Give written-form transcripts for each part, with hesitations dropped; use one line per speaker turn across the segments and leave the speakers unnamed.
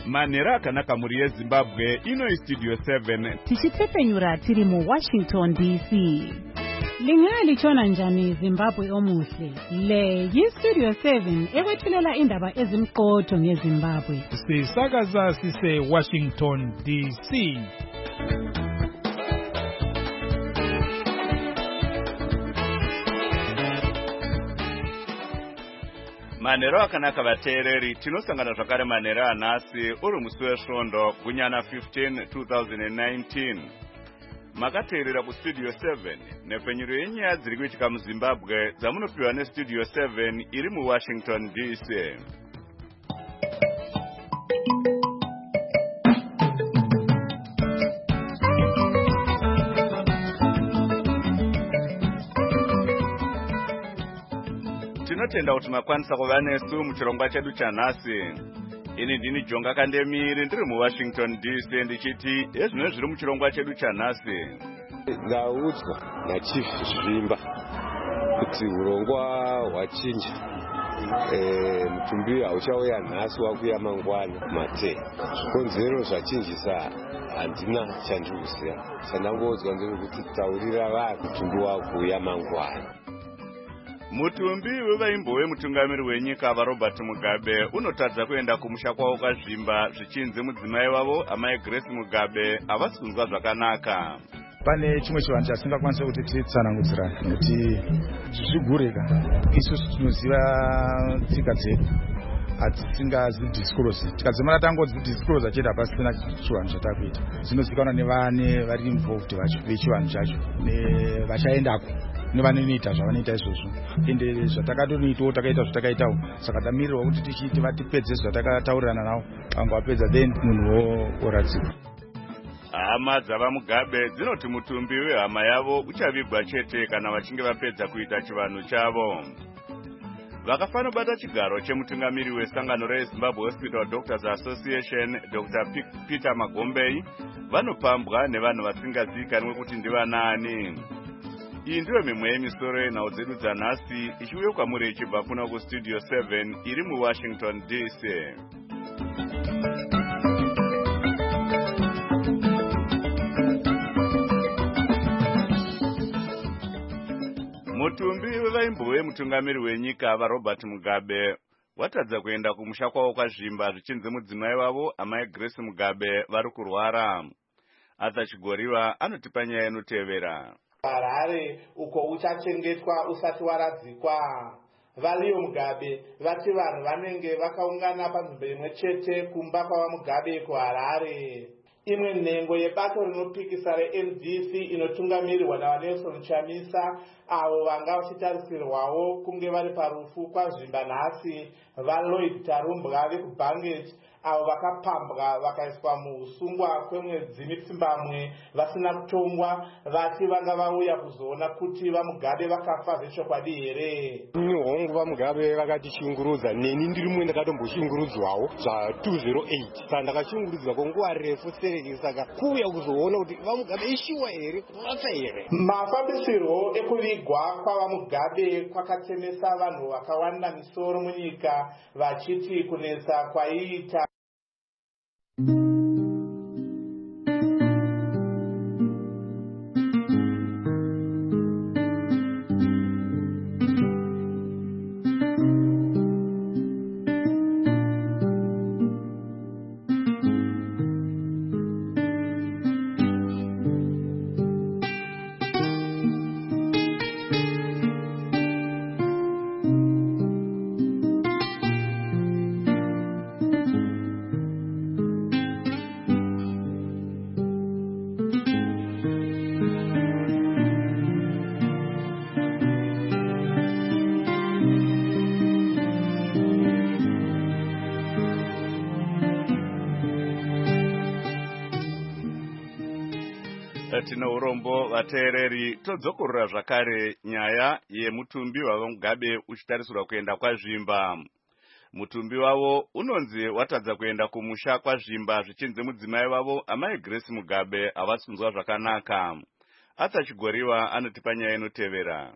Manera akanaka muri yeZimbabwe ino Studio 7
tichitepenyura tiri mu Washington DC. Lingalichona njani Zimbabwe omuhle? Le yiStudio 7 ekwethulela indaba ezimqotho ngeZimbabwe.
Sisakaza sise Washington DC.
Manero akanaka vateereri tinosangana zvakare manera anhasi uri musi wesvondo gunyana 15 2019. Makateerera kuStudio 7 nepfenyuro yenyaya dziri kuitika muZimbabwe dzamunopiwa neStudio 7 iri muWashington DC. Tinotenda kuti makwanisa kuva nesu muchirongwa chedu chanhasi. Ini ndini Jonga Kandemiri ndiri muWashington DC ndichiti ezvino zviri muchirongwa chedu chanhasi.
Ndaudzwa naChief Zvimba kuti urongwa hwachinja. Mutumbi hauchauya nhasi wakuya mangwana mate. Zvikonzero zvachinjisa handina chandikuziva. Chandangodzwa ndekuti taurira vanhu mutumbi wakuya mangwana.
Mutumbi wevaimbo wemutungamiri wenyika vaRobert Mugabe unotadza kuenda kumusha kwawo kwazvimba zvichinzi mudzimai wavo amai Grace Mugabe havasi kunzwa zvakanaka.
Pane chimwe chivanhu chasingakwanisa kuti titsanangudzirana nekuti zvigureka. Isusu tinoziva tsika dzedu hatisingazidisclose. Tikadzimara tangodzidisclose chete hapasina chivanhu chatakuita. Zvinozivikanwa nevane vari involved vechivanhu chacho nevachaendako nevanoita zvavanoita izvozvo. Ende zvatakatoitawo takaita zvatakaitawo. Saka tamirirwa kuti tichiti vatipedze zvatakataurirana navo. Vangu vapedza then munhuwo oradzikwa.
Hama dzavaMugabe dzinoti mutumbi wehama yavo uchavigwa chete kana vachinge vapedza kuita chivanhu chavo. Vakafanobata chigaro chemutungamiri wesangano reZimbabwe Hospital Doctors Association Dr. Peter Magombei vanopambwa nevanhu vasingazivikanwi kuti ndivanani. Iyi ndiyo mimwe yemisoro yenhau dzedu dzanhasi ichiuya kwamuri ichibva kuno kuStudio 7 iri muWashington DC. Mutumbi wevaimbo wemutungamiri wenyika vaRobert Mugabe watadza kuenda kumusha kwawo kwazvimba zvichinzi mudzimai wavo amai Grace Mugabe vari kurwara. Chigoriwa anotipa nyaya inotevera.
Harare uko uchachengetwa usati waradzikwa. Valiyo Mugabe vati vanhu vanenge vakaungana panzvimbo imwe chete kumba kwavaMugabe kuHarare. Imwe nhengo yebato rinopikisa reMDC inotungamirirwa naVanelson Chamisa avo vanga vachitarisirwawo kunge vari parufu kwazvimba nhasi vaLloyd Tarumbwa vekubhangeti avo vakapambwa vakaiswa muusungwa kwemwedzi mipfumbamwe vasina kutongwa vati vanga vauya kuzoona kuti vaMugabe vakafa zvechokwadi here.
Hongu vaMugabe vakatishungurudza neni ndiri mumwe ndakatomboshungurudzwawo zva208 saka ndakashungurudzwa kwenguva refu saka kuuya kuzoona kuti vaMugabe ishuwa here vafa here.
Mafambisirwo ekuvigwa kwavaMugabe kwakatemesa vanhu vakawanda misoro munyika vachiti kunetsa kwaiita.
Tino urombo vateereri todzokorora zvakare nyaya yemutumbi wavaMugabe uchitarisirwa kuenda kwazvimba. Mutumbi wavo unonzi watadza kuenda kumusha kwazvimba zvichinzi mudzimai wavo amai Grace Mugabe havasi kunzwa zvakanaka. Chigoriwa anotipa nyaya inotevera.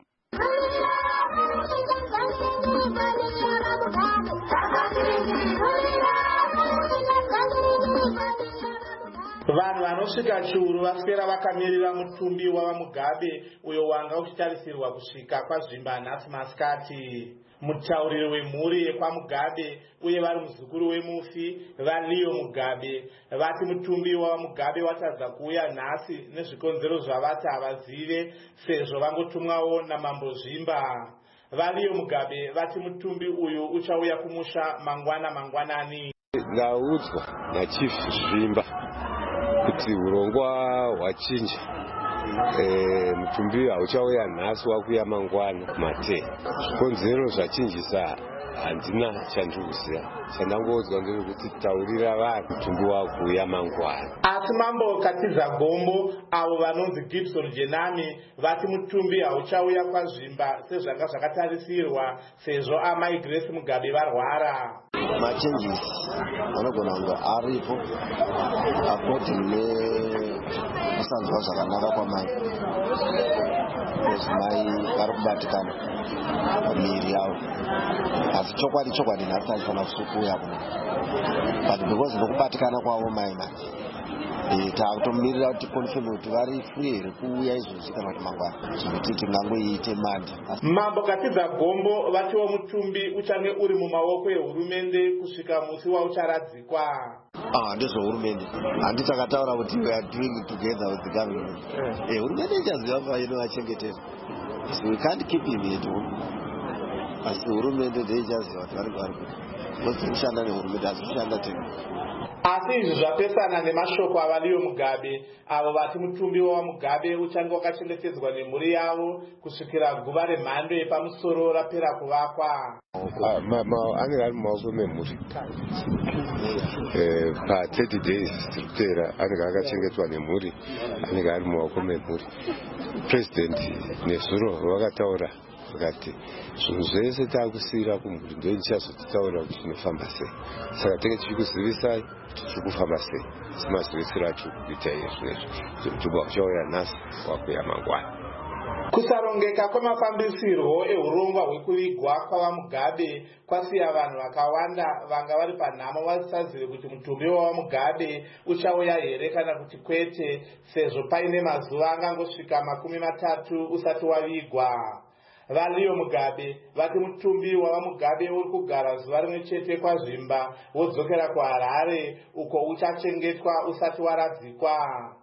vanhu vanosvika chiuru vaswera vakamirira mutumbi wavamugabe uyo wanga uchitarisirwa kusvika kwazvimba nhasi masikati. Mutauriri wemhuri yekwamugabe uye vari muzukuru wemufi vaLeo Mugabe vati mutumbi wavamugabe watadza kuuya nhasi nezvikonzero zvavati havazive sezvo vangotumwawo namambo Zvimba. vaLeo Mugabe vati mutumbi uyu uchauya kumusha mangwanani.
Ndaudzwa naChief Zvimba kuti urongwa hwachinja, mutumbi hauchauya nhasi wakuya mangwana mate. Zvikonzero zvachinjisa handina chandikuziva, chandangoudzwa ndezvekuti taurira vanhu mutumbi wakuya mangwana.
Asi mambo Katiza Gombo avo vanonzi Gibson Jenami vati mutumbi hauchauya kwazvimba sezvanga zvakatarisirwa sezvo amai Grace Mugabe varwara.
Machenjisi anogona kunge aripo according nekusanzwa zvakanaka kwamai, because mai vari kubatikana pamiri yavo, asi chokwadi nhasi aifanira kusukuya kuno, but because nekubatikana kwavo mai takutomirira kuti confirm kuti vari free here kuuya izvozvi kana kuti mangwana zvekuti tingangoiite mandi.
Mambo Katiza Gombo vatiwo mutumbi uchange uri mumaoko ehurumende kusvika musi waucharadzikwa.
Ndezvehurumende handi takataura kuti we are doing together with the government. Hurumende ichaziva painoachengetera, so we can't keep him here too. Asi hurumende ndeichaziva kuti vari kuti kushanda nehurumende asi kushanda tena.
Asi izvi zvapesana nemashoko avaLeo Mugabe avo vati mutumbi wavamugabe uchange wakachengetedzwa nemhuri yavo kusvikira guva remhando yepamusoro rapera kuvakwa.
Anenge ari mumaoko memhuri pa30 days tirikutera, anenge akachengetwa nemhuri, anenge ari mumaoko memhuri. President nezuro vakataura vakati zvinhu zvese taakusiyira kumhuri ndo ichazotitaurira kuti tinofamba sei, saka tenge tichikuzivisai kuti tiri kufamba sei, simazivisiro atiri kuita izvezvi mutumbi uchauya nhasi wakuya mangwana.
Kusarongeka kwemafambisirwo ehurongwa hwekuvigwa kwavamugabe kwasiya vanhu vakawanda vanga vari panhamo vasazive kuti mutumbi wavamugabe uchauya here kana kuti kwete, sezvo paine mazuva angangosvika 30 usati wavigwa. vaLeo Mugabe vati mutumbi wavamugabe uri kugara zuva rimwe chete kwazvimba wodzokera kuHarare uko uchachengetwa usati waradzikwa.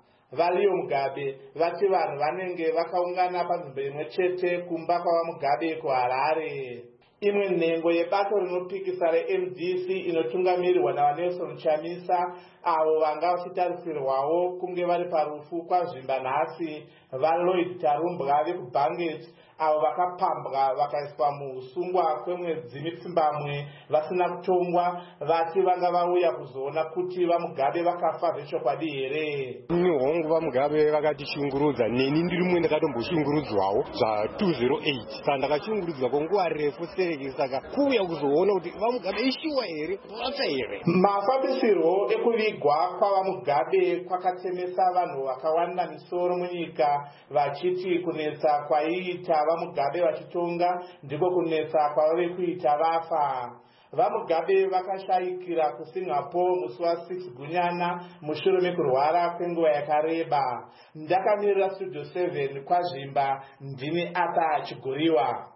vaLeo Mugabe vati vanhu vanenge vakaungana panzvimbo imwe chete kumba kwavamugabe kuHarare. Imwe nhengo yebato rinopikisa reMDC inotungamirirwa naVanelson Chamisa avo vanga vachitarisirwawo kunge vari parufu kwazvimba nhasi vaLloyd Tarumbwa vekuBanget avo vakapambwa vakaiswa muusungwa kwemwedzi mipfumbamwe vasina kutongwa, vati vanga vauya kuzoona kuti vamugabe vakafa zvechokwadi here.
Hongu vamugabe vakatishungurudza, neni ndiri mumwe ndakatomboshungurudzwawo zva208, saka ndakashungurudzwa kwenguva refu sereki, saka kuuya kuzoona kuti vamugabe ishiwa here vafa here.
Mafambisirwo ekuvigwa kwavamugabe kwakatsemesa vanhu vakawanda misoro munyika vachiti kunetsa kwaiita vamugabe vachitonga ndiko kunetsa kwavave kuita vafa. Vamugabe vakashayikira kuSingapore musi wa6 Gunyana mushure mekurwara kwenguva yakareba. Ndakamirira Studio 7 kwazvimba, ndini Arthur Chigoriwa.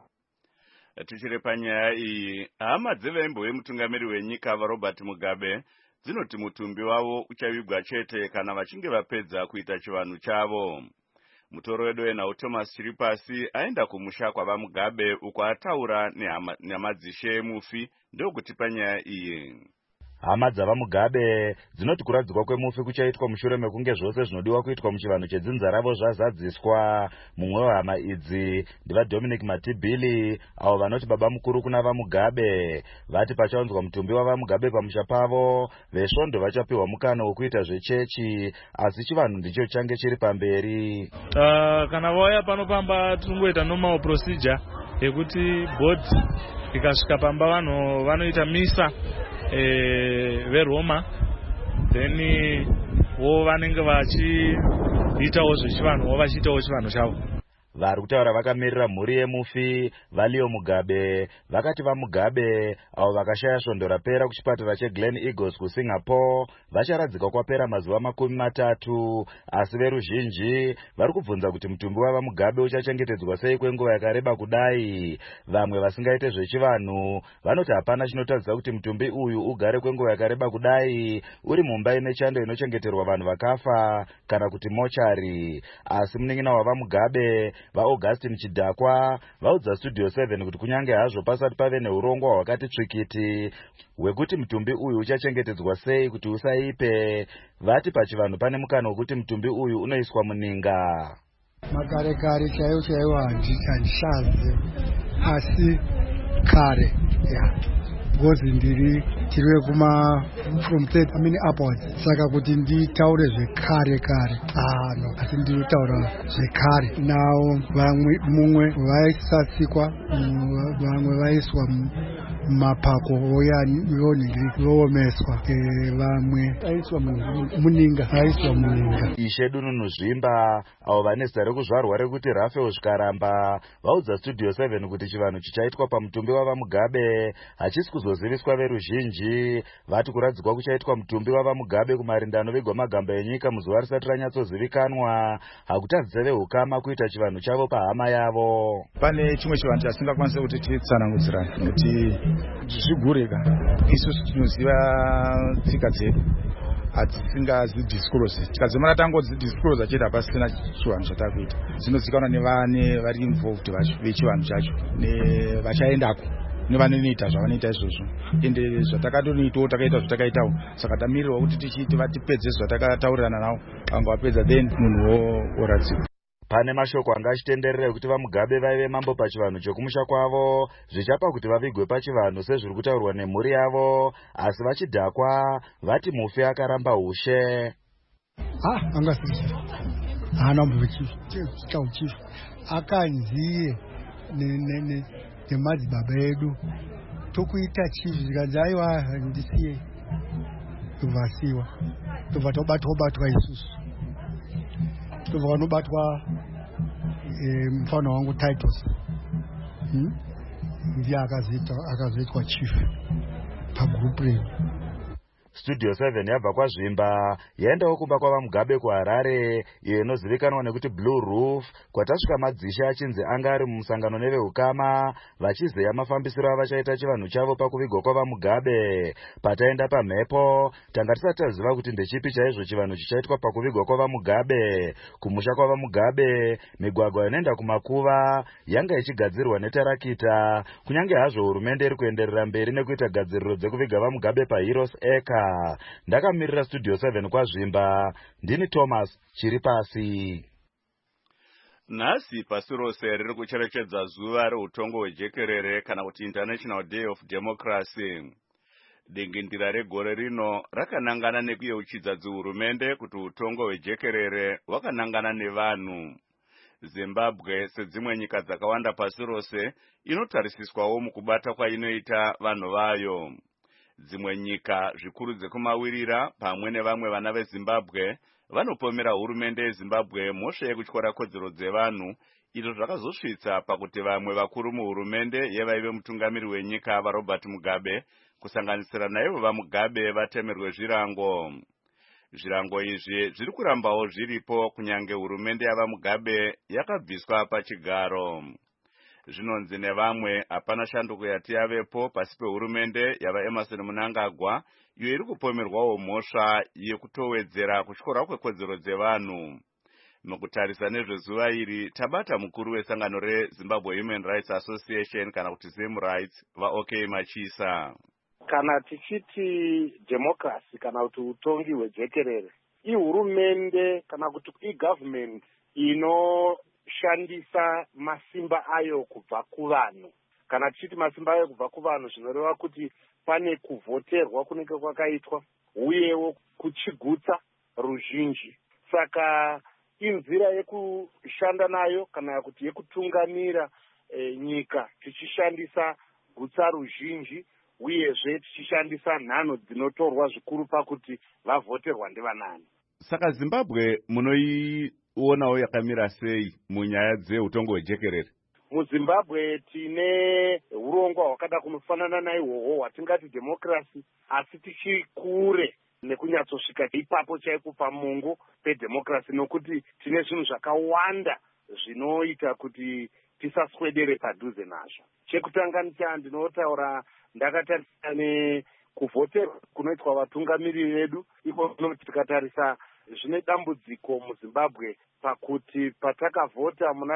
Tichiri panyaya iyi, hama dzevembo wemutungamiri wenyika vaRobert Mugabe dzinoti mutumbi wavo uchavigwa chete kana vachinge vapedza kuita chivanhu chavo. Mutoro wedu wenhau Thomas Chiripasi aenda kumusha kwavamugabe uko ataura nehama dzishe mufi ndokuti panyaya iyi.
Hama dzavamugabe dzinoti kuradzikwa kwemufi kuchaitwa mushure mekunge zvose zvinodiwa kuitwa muchivanhu chedzinza ravo zvazadziswa. Mumwe wehama idzi ndivaDominic Matibili avo vanoti baba mukuru kuna vamugabe. Vati pachaunzwa mutumbi wavamugabe pamusha pavo, vesvondo vachapiwa mukana wekuita zvechechi, asi chivanhu ndicho change chiri pamberi.
Kana vauya panopamba tinongoita normal procedure yekuti board ikasvika pamba vanhu vanoita misa veRoma, then vo vanenge vachiitawo zvechivanhu vachiitawo chivanhu chavo.
vari kutaura vakamirira mhuri yemufi Valiyo Mugabe vakati vaMugabe avo vakashaya svondo rapera kuchipatara cheGlen Eagles kuSingapore vacharadzika kwapera mazuva 30, asi veruzhinji vari kubvunza kuti mutumbi wavaMugabe uchachengetedzwa sei kwenguva yakareba kudai. Vamwe vasingaite zvechivanhu vanoti hapana chinotadzisa kuti mutumbi uyu ugare kwenguva yakareba kudai uri mumba ine chando inochengeterwa vanhu vakafa kana kuti mochari. Asi munin'ina wavaMugabe vaAugustine Chidhakwa vaudza Studio 7 kuti kunyange hazvo pasati pave neurongwa hwakati tsvikiti hwekuti mutumbi uyu uchachengetedzwa sei kuti usaipe, vati pachivanhu pane mukana wekuti mutumbi uyu unoiswa muninga.
Makare kare chaiwo handishazi asi kare because ndiri chiriwe from 30 upwards saka kuti nditaure zvekare no asi ndinotaura zvekare nawo mumwe vaisasikwa vamwe vaiswa mapako voomeswa vamwe vaiswa muninga
Ishe Dununu Zvimba avo vane zita rekuzvarwa rekuti Raphael Zvikaramba vaudza Studio 7 kuti chivanhu chichaitwa pamutumbi wavaMugabe hachisi kuzoziviswa veruzhinji. Vati kuradzikwa kuchaitwa mutumbi wavaMugabe kumarindano vegwamagamba enyika muzuva risati ranyatsozivikanwa hakutadzise vehukama kuita chivanhu chavo pahama yavo.
Pane chimwe chivanhu chasingakwanise kuti titsanangudzirane kuti zvigurika isusu tinoziva tsika dzedu hatisingazidisclose. Tikazomara tangodzidisclose chete hapasina chivanhu chatakuita. Zvinozikanwa nevane vari involved vechivanhu chacho nevachaendako nevaninoita zvavanoita izvozvo. Ende zvatakatonoitawo takaita zvatakaitawo saka tamirirwa kuti tichiti vatipedze zvatakataurirana navo vanga vapedza then munhu oradzikwa.
Pane mashoko anga achitenderera ekuti vaMugabe vaive mambo pachivanhu chokumusha kwavo zvichapa kuti vavigwe pachivanhu sezviri kutaurwa nemhuri yavo, asi vaChidhakwa vati mufi akaramba ushe.
Angasiri haana mbuchauchifu akanziye nemadzibaba edu tokuita chifu zvikanzi aiwa ndisiye tobvasiwa tobva tobatwa isusu tobva vanobatwa mufana wangu Titus ndiye akazoitwa chief pagrupu redu.
Studio 7 yabva kwaZvimba yaendawo kumba kwavaMugabe kuHarare iyo inozivikanwa nekuti Blue Roof kwatasvika madzishe achinzi anga ari mumusangano nevehukama vachizeya mafambisiro avachaita chivanhu chavo pakuvigwa kwavaMugabe. Pataenda pamhepo tanga tisati taziva kuti ndechipi chaizvo chivanhu chichaitwa pakuvigwa kwavaMugabe. Kumusha kwavaMugabe migwagwa inoenda kumakuva yanga ichigadzirwa netarakita kunyange hazvo hurumende iri kuenderera mberi nekuita gadziriro dzekuviga vaMugabe paHeroes Acre. Ndakamirira Studio 7 kwaZvimba, ndini Thomas Chiripasi.
Nhasi pasi rose riri kucherechedza zuva reutongo hwejekerere kana kuti International Day of Democracy. Dingindira regore rino rakanangana nekuyeuchidza dzihurumende kuti utongo hwejekerere hwakanangana nevanhu. Zimbabwe sedzimwe nyika dzakawanda pasi rose inotarisiswawo mukubata kwainoita vanhu vayo. Dzimwe nyika zvikuru dzekumawirira pamwe nevamwe vana veZimbabwe vanopomera hurumende yeZimbabwe mhosva yekutyora kodzero dzevanhu, izvo zvakazosvitsa pakuti vamwe vakuru muhurumende yevaive mutungamiri wenyika vaRobert Mugabe kusanganisira naivo vaMugabe vatemerwe zvirango. Zvirango izvi zviri kurambawo zviripo kunyange hurumende yavaMugabe yakabviswa pachigaro. Zvinonzi nevamwe hapana shanduko yati yavepo pasi pehurumende yavaEmerson Mnangagwa iyo iri kupomerwawo mhosva yekutowedzera kutyora kwekodzero dzevanhu. Mukutarisa nezvezuva iri tabata mukuru wesangano reZimbabwe Human Rights Association kana kuti ZimRights vaOK Machisa.
Kana tichiti democracy kana kuti utongi hwejekerere ihurumende kana kuti igovernment inoshandisa masimba ayo kubva kuvanhu. Kana tichiti masimba ayo kubva kuvanhu zvinoreva kuti pane kuvhoterwa kunenge kwakaitwa uyewo kuchigutsa ruzhinji. Saka inzira yekushanda nayo kana kuti yekutungamira nyika tichishandisa gutsa ruzhinji uyezve tichishandisa nhano dzinotorwa zvikuru pakuti vavhoterwa ndivanani.
Saka Zimbabwe uonawo yakamira sei munyaya dzeutongo hwejekerere?
muzimbabwe tine urongwa hwakada kunofanana naihwohwo hwatingati dhemokirasi, asi tichiri kure nekunyatsosvika ipapo chaiko pamungu pedhemokirasi, nokuti tine zvinhu zvakawanda zvinoita kuti tisaswedere padhuze nazvo. Chekutanga ndinotaura ndakatarisa nekuvhoterwa kunoitwa vatungamiriri vedu. Iko tikatarisa zvine dambudziko muzimbabwe pakuti patakavhota muna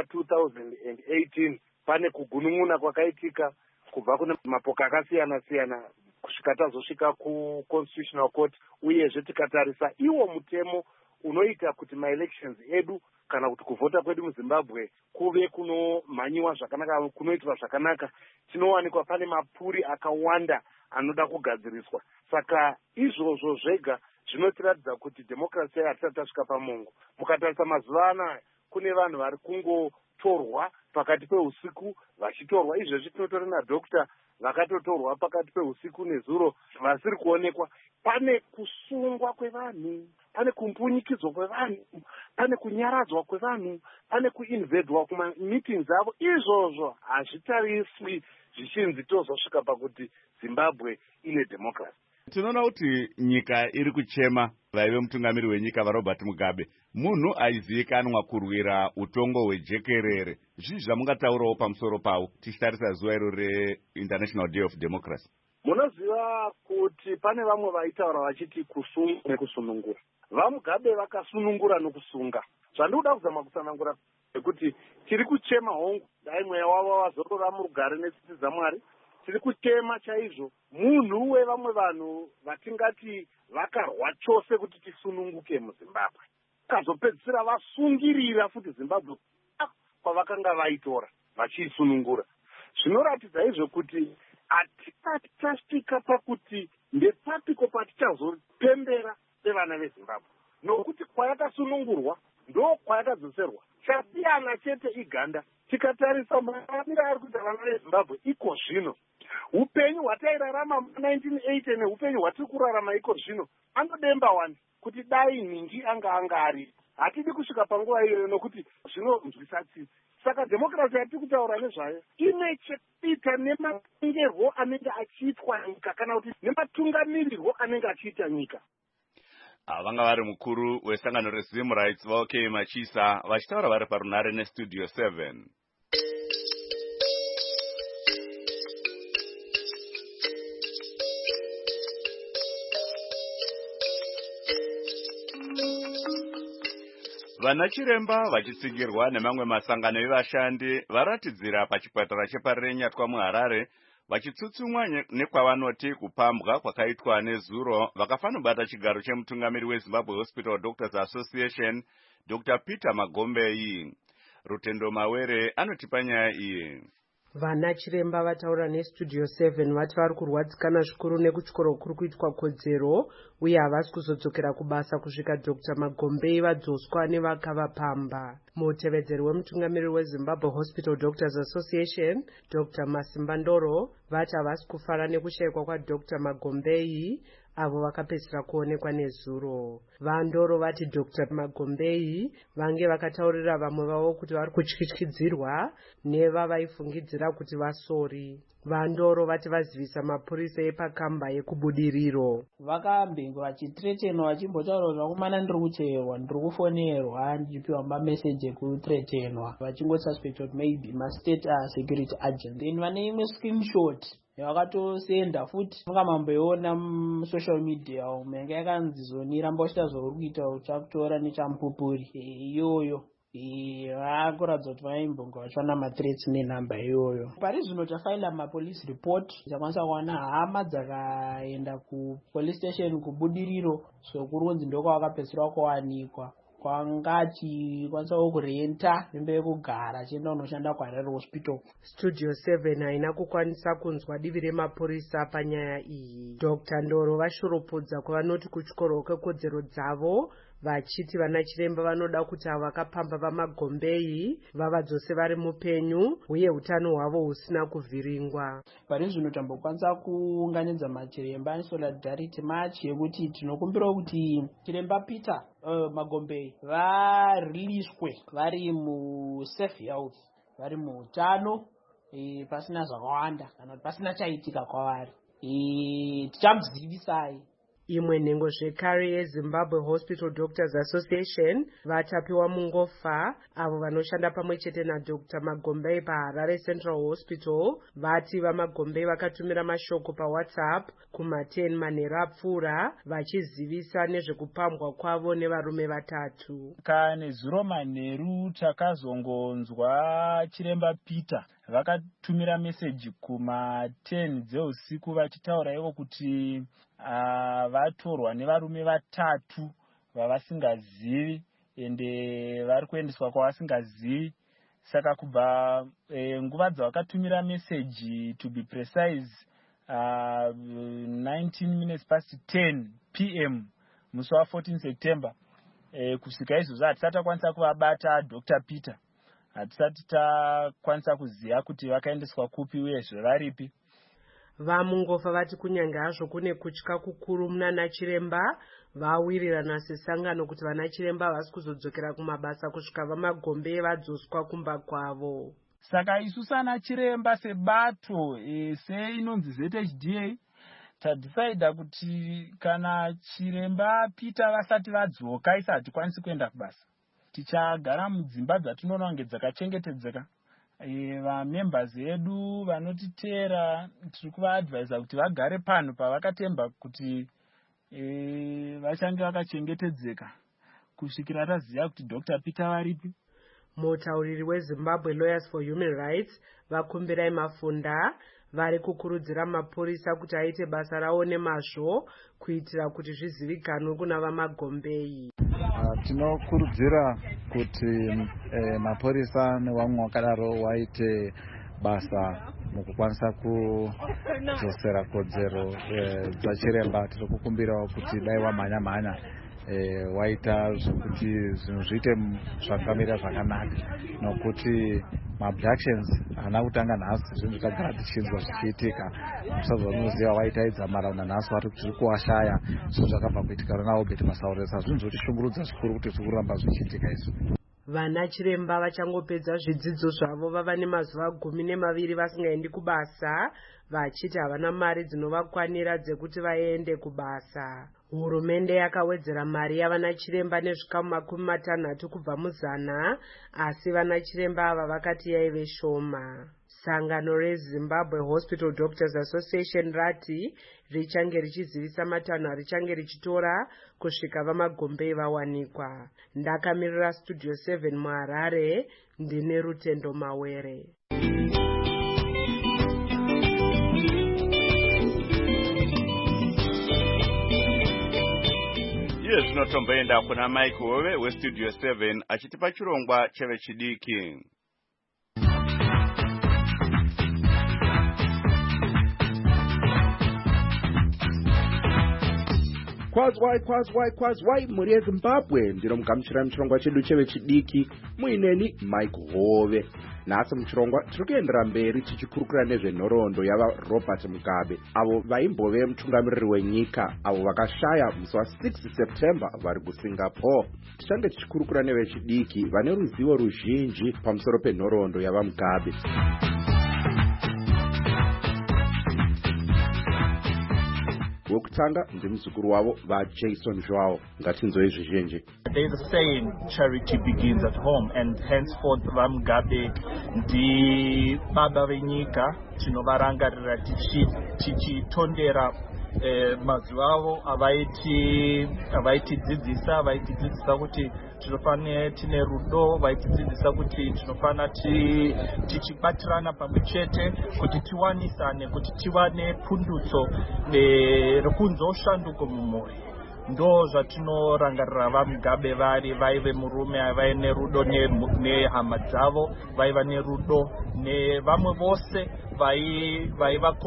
2018 pane kugunun'una kwakaitika kubva kune mapoka akasiyana-siyana kusvika tazosvika kuconstitutional court, uyezve tikatarisa iwo mutemo unoita kuti maelections edu kana kuti kuvhota kwedu muzimbabwe kuve kunomhanyiwa zvakanaka, kunoitwa zvakanaka, tinowanikwa pane mapuri akawanda anoda kugadziriswa. Saka izvozvo zvega zvinotiratidza kuti dhemokirasi hatisati tasvika pamungu. Mukatarisa mazuva anaya kune vanhu vari kungotorwa pakati peusiku vachitorwa. Izvezvi tinotori nadhokta vakatotorwa pakati peusiku nezuro vasiri kuonekwa. Pane kusungwa kwevanhu, pane kumpunyikidzwa kwevanhu, pane kunyaradzwa kwevanhu, pane kuinvedwa kumameetings avo. Izvozvo hazvitariswi zvichinzi tozosvika pakuti Zimbabwe ine dhemokirasi.
Tinoona kuti nyika iri kuchema vaive mutungamiri wenyika vaRobert Mugabe, munhu aizivikanwa kurwira utongo hwejekerere. Zvii zvamungataurawo pamusoro pawo tichitarisa zuva iro reInternational Day of Democracy?
Munoziva kuti pane vamwe vaitaura vachiti kusunga nekusunungura. VaMugabe vakasunungura nokusunga. Zvandinoda kuzama kusanangura kuti tiri kuchema hongu, dai mweya wavo wazorora murugare netsitsi dzaMwari. Tiri kuchema chaizvo munhu wevamwe vanhu vatingati vakarwa chose kuti tisununguke muZimbabwe. Vakazopedzisira vasungirira futi Zimbabwe kwavakanga vaitora vachiisunungura. Zvinoratidza izvo kuti hatisati tasvika pakuti ndepapiko patichazopembera sevana veZimbabwe, nokuti kwayakasunungurwa ndo kwayakadzoserwa. Chasiyana chete iganda. Tikatarisa mararamiro ari kuita vana veZimbabwe iko zvino, upenyu hwatairarama mu1980 neupenyu hwatiri kurarama iko zvino anodemba wani kuti dai ningi anga ari. Hatidi kusvika panguva iyoyo nokuti zvinonzwisa tsitsi. Saka dhemokirasi yatiri kutaura nezvayo ine chekuita nematongerwo anenge achiitwa nyika kana kuti nematungamirirwo anenge achiita nyika.
Vanga vari mukuru wesangano reZim Rights vaOK Machisa vachitaura vari parunare neStudio 7. Vana chiremba vachitsigirwa nemamwe masangano evashandi varatidzira pachipatara chepaRenyatwa muHarare vachitsutsumwa nekwavanoti kupambwa kwakaitwa nezuro vakafanobata chigaro chemutungamiri weZimbabwe Hospital Doctors Association Dr. Peter Magombei. Rutendo Mawere anotipa nyaya iyi.
Vana chiremba vataura neStudio 7 vati vari kurwadzikana zvikuru nekutyoro kuri kuitwa kodzero uye havasi kuzodzokera kubasa kusvika Dr. Magombei vadzoswa nevakavapamba. Mutevedzeri wemutungamiri weZimbabwe Hospital Doctors Association Dr. Masimba Ndoro vati havasi kufara nekushayikwa kwaDr. Magombei avo vakapedzisira kuonekwa nezuro. VaNdoro vati Dr. Magombei vange vakataurira vamwe vavo kuti vari kutyityidzirwa nevavaifungidzira kuti vasori. VaNdoro vati vazivisa mapurisa epakamba yekubudiriro.
Vakambenge vachitretenwa vachimbotaura kuti vakomana ndiri kucherwa, ndiri kufonerwa, ndichipiwa mameseji ekutretenwa, vachingosuspect kuti maybe mastate security agent. Then vane imwe screenshot vakatosenda futi mungamamboiona musocial media umo yanga yakanzi zoni ramboshita zvauri kuita uchakutora nechamupupuri iyoyo. Vakuratidza kuti vaimbonge vachiwana mathreats nenhamba iyoyo. Pari zvino tafaila mapolice report, takwanisa kuwana hama dzakaenda kupolice station kubudiriro sokurunzi ndokwavakapedzisira kuwanikwa. Kwangati kwanisawo kurenta nzvimbo yekugara achienda kunoshanda kuHarare Hospital.
Studio 7 haina kukwanisa kunzwa divi remapurisa panyaya iyi. Dr. Ndoro vashuropodza kwavanoti kutyoro kwekodzero dzavo vachiti vana chiremba vanoda kuti avo vakapamba vamagombei vavadzose vari mupenyu uye utano hwavo husina kuvhiringwa.
Pane zvino tambokwanisa kuunganidza machiremba nesolidarity march yekuti tinokumbira kuti chiremba Peter Magombei variliswe vari musafe health, vari muutano pasina zvakawanda kana kuti pasina chaitika kwavari. Tichamuzivisai.
Imwe nhengo zvekare yeZimbabwe Hospital Doctors Association vatapiwa mungofa avo vanoshanda pamwe chete naDr Magombei paHarare Central Hospital vati vaMagombei vakatumira mashoko paWhatsApp kuma10 manheru apfuura vachizivisa nezvekupambwa kwavo nevarume vatatu.
Kane zuro manheru takazongonzwa chiremba Peter vakatumira meseji kuma10 dzeusiku vachitaura ivo kuti vatorwa nevarume vatatu vavasingazivi ende vari kuendeswa kwavasingazivi. Saka kubva nguva dzavakatumira meseji to be precise 19 minutes past 10 p.m. musi wa14 September kusvika izvozvo hatisati takwanisa kuvabata Dr. Peter. Hatisati takwanisa kuziva kuti vakaendeswa kupi uyezve varipi.
Vamungofa vati kunyange hazvo kune kutya kukuru munana chiremba vawirirana sesangano kuti vana chiremba havasi kuzodzokera kumabasa kusvika vaMagombei vadzoswa kumba kwavo.
Saka isu sana chiremba sebato seinonzi ZHDA tadhisaidha kuti kana chiremba Peter vasati vadzoka isa hatikwanisi kuenda kubasa. Tichagara mudzimba dzatinoona kunge dzakachengetedzeka. Vamembers edu vanotiteera tiri kuvaadvaisa kuti vagare pano pavakatemba kuti vachange vakachengetedzeka kusvikira taziva kuti Dr. Peter varipi.
Mutauriri weZimbabwe Lawyers for Human Rights vakumbirai Mafunda vari kukurudzira mapurisa kuti aite basa rawo nemazvo kuitira kuti zvizivikanwe kuna vaMagombei.
Tinokurudzira kuti mapurisa nevamwe vakadaro waite basa mukukwanisa kudzosera kodzero dzachiremba. Tiri kukumbirawo kuti dai wamhanya waita zvokuti zvinhu zviite zvakamira zvakanaka nokuti maabductions haana kutanga nhasi, zvinhu zvakagara tichinzwa zvichiitika. Musazonoziva waitaidza maraunda nhasi vari kuti tiri kuwashaya zvinhu zvakabva kuitika rona Obert Masauresa. Zvinhu zvotishungurudza zvikuru kuti zviri kuramba zvichiitika izvi.
Vana chiremba vachangopedza zvidzidzo zvavo vava nemazuva 12 vasingaendi kubasa vachiti havana mari dzinovakwanira dzekuti vaende kubasa. Hurumende yakawedzera mari yavana chiremba nezvikamu 60 kubva muzana, asi vana chiremba ava vakati yaive shoma. Sangano reZimbabwe Hospital Doctors Association rati richange richizivisa matanho richange richitora kusvika vaMagombei vawanikwa. Ndakamirira Studio 7 muHarare, ndine Rutendo Mawere.
Iye zvinotomboenda kuna Mike Hove weStudio 7 achitipa chirongwa chevechidiki.
Kwazwai muri yeZimbabwe ndiro mugamuchira muchirongwa chedu chevechidiki muineni Mike Hove. Nhasi muchirongwa tiri kuendera mberi tichikurukura nezvenhoroondo yavaRobert Mugabe avo vaimbove mutungamiriri wenyika avo vakashaya musi wa6 September vari kuSingapore. Tichange tichikurukura nevechidiki vane ruzivo ruzhinji pamusoro penhoroondo yavaMugabe. Wokutanga ndimuzukuru wavo vaJason Joao. Ngatinzwe zvizhinji.
There's a saying, charity begins at home, and henceforth vaMugabe ndi baba venyika tinovarangarira tichitondera mazuva avo avaitidzidzisa kuti tinofane tine rudo, vaitidzidzisa kuti tinofana tichibatirana pamwe chete kuti tiwanisane, kuti tiwane pundutso rekunzwa ushanduko mumwoyo. Ndo zvatinorangarira vaMugabe vaive murume avaine rudo nehama dzavo, vaiva nerudo nevamwe vose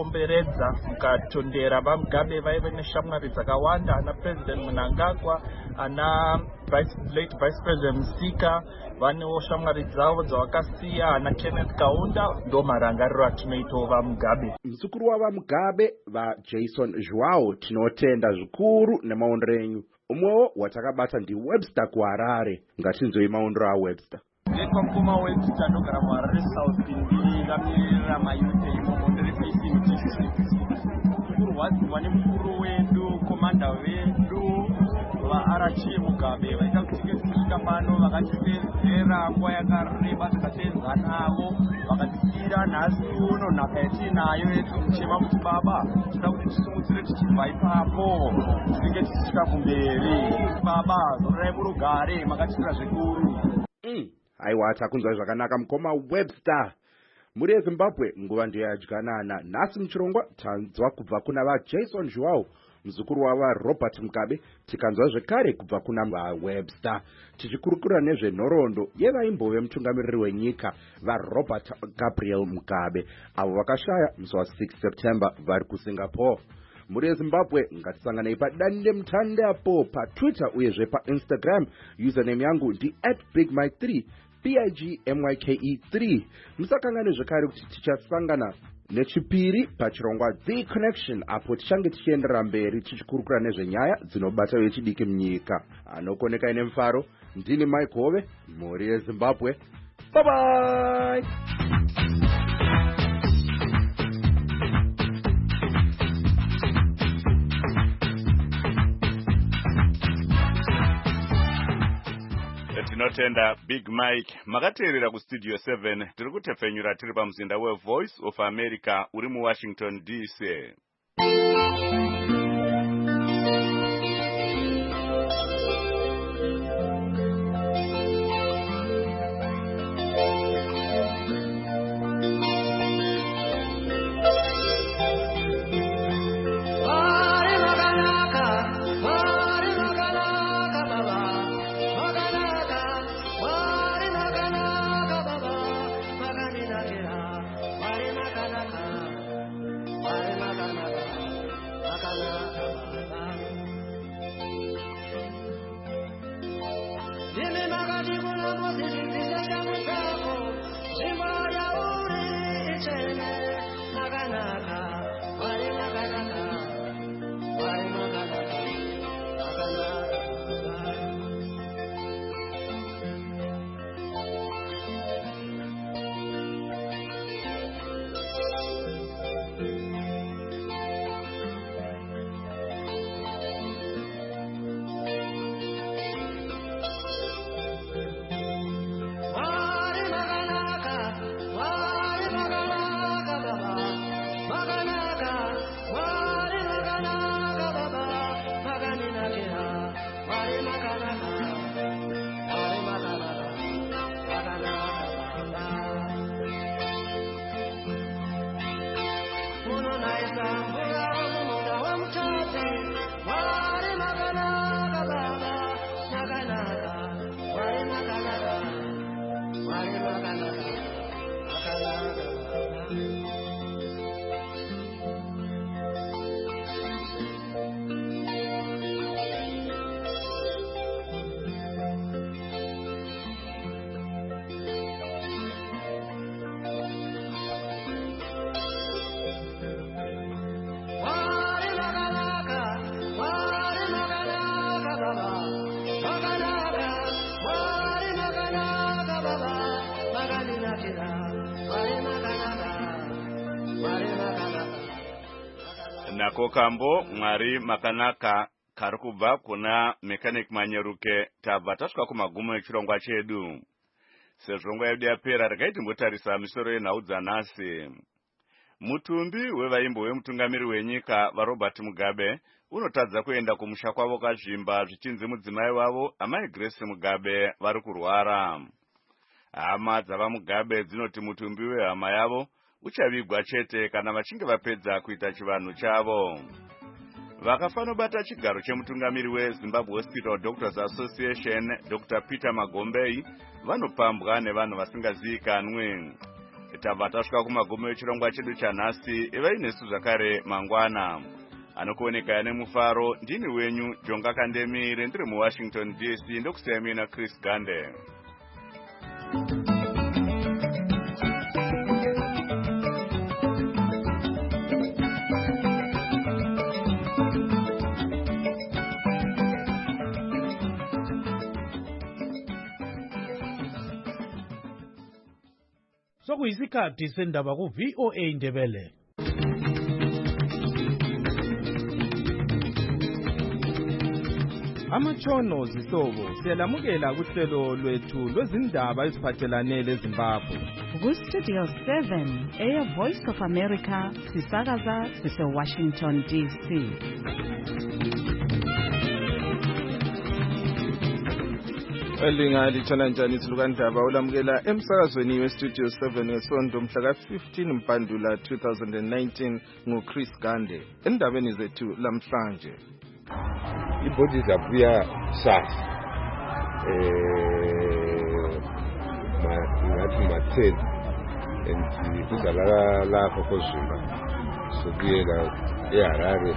vaivakomberedza. Mukatondera vaMugabe vaive neshamwari dzakawanda, ana President Mnangagwa, ana late vice president Musika, vanewo shamwari dzavo dzavakasiya, ana Kenneth Kaunda. Ndo marangariro atinoitawo vaMugabe.
muzukuru wavaMugabe vaJason Joao tinotenda zvikuru nemaondero enyu. Umwewo watakabata ndiWebster kuHarare. Ngatinzwei maondero aWebster.
Ndetwa mukoma Webster ndogara muHarare South ndikamirira mayuth imomo ndiri facing district. Kurwadziwa nemukuru wedu, komanda wedu vaRG Mugabe vaita kuti kusvika pano vakatipedzera nguva yakareba takateedza navo vakatisiira nhasi uno nhaka yatinayo yedu muchema kuti baba toda kuti tisimudzire tichibva ipapo tinenge tichisvika kumberi. Baba zorai murugare makatipira zvikuru.
Aiwa takunzwa zvakanaka mukoma Webster. Muri yeZimbabwe nguva ndiyo yadyanana. Nhasi muchirongwa tanzwa kubva kuna vaJason Joao muzukuru wavaRobert Mugabe, tikanzwa zvekare kubva kuna vaWebster tichikurukura nezvenhoroondo yevaimbove mutungamiriri wenyika vaRobert Gabriel Mugabe avo vakashaya musi wa6 September vari kuSingapore. Muri yeZimbabwe ngatisanganei padande mutande apo paTwitter uyezve paInstagram. Username yangu ndi @bigmike3 BIGMYKE3. Musakangane zvekare kuti tichasangana nechipiri pachirongwa The Connection apo tichange tichienderera mberi tichikurukura nezvenyaya dzinobata vechidiki munyika. Anokoneka ine mufaro ndini Mike Hove, muri yeZimbabwe. Bye bye.
Tinotenda Big Mike. Makateerera kustudio 7 tiri kutefenyura tiri pamuzinda weVoice of America uri muWashington DC. Nako kambo mwari makanaka kari kubva kuna Mechanic Manyeruke. Tabva tasvika kumagumo echirongwa chedu. Sezvo nguva yedu yapera regai timbotarisa misoro yenhau dzanhasi. Mutumbi wevaimbo wemutungamiri wenyika vaRobert Mugabe unotadza kuenda kumusha kwavo kazvimba zvichinzi mudzimai wavo amai Grace Mugabe vari kurwara. Hama dzavaMugabe dzinoti mutumbi wehama yavo uchavigwa chete kana vachinge vapedza kuita chivanhu chavo. Vakafanobata chigaro chemutungamiri weZimbabwe Hospital Doctors Association Dr. Peter Magombei vanopambwa nevanhu vasingazivikanwi. Tabva tasvika kumagumo echirongwa chedu chanhasi, ivai nesu zvakare mangwana. anokuoneka ane mufaro. Ndini wenyu Jonga Kandemire, ndiri muWashington DC, ndokusiyai mina Chris Gande.
Sokuyisikhathi sendaba ku VOA Ndebele.
Amatshono zihlobo siyalamukela kuhlelo lwethu lwezindaba eziphathelane leZimbabwe.
Ku-Studio 7 Air Voice of America sisakaza sise-Washington DC.
Elingalithona njani isilukandaba ulamukela emsakazweni weStudio 7 ngesonto mhla ka-15 Mpandula 2019 nguChris Gande. Endabeni zethu lamhlanje.
Ibhodi zabuya sasa ngathi ma-10 and kuzalala lapho koZimba sokuyela eHarare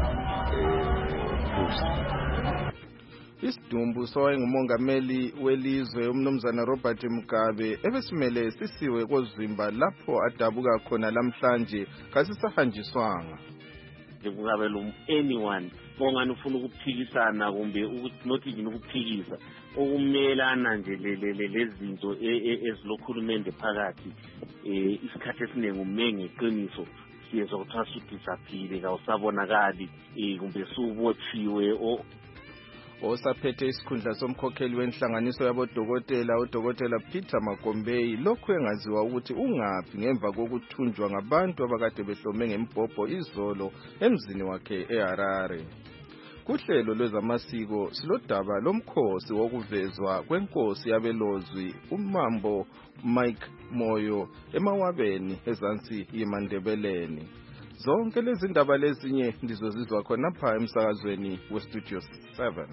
Isidumbu sowayengumongameli welizwe umnumzana Robert Mugabe ebesimele sisiwe koZimba lapho adabuka khona lamhlanje kasisahanjiswanga.
Kungabe anyone ongani ufuna ukuphikisana kumbe not even ukuphikisa okumelana nje lezinto ezilokhulumende phakathi isikhathi esiningi umenye iqiniso siyezwa kuthiwa sudisaphile kawusabonakali kumbe subotshiwe
osaphethe isikhundla somkhokheli wenhlanganiso yabodokotela uDokotela Peter Magombei lokhu engaziwa ukuthi ungaphi ngemva kokuthunjwa ngabantu abakade behlome ngembhobho izolo emzini wakhe eHarare. Kuhlelo lwezamasiko silodaba lomkhosi wokuvezwa kwenkosi yabelozwi uMambo Mike Moyo emawabeni ezansi yeMandebeleni. Zonke lezi ndaba lezinye ndizozizwa khona pha emsakazweni weStudio 7.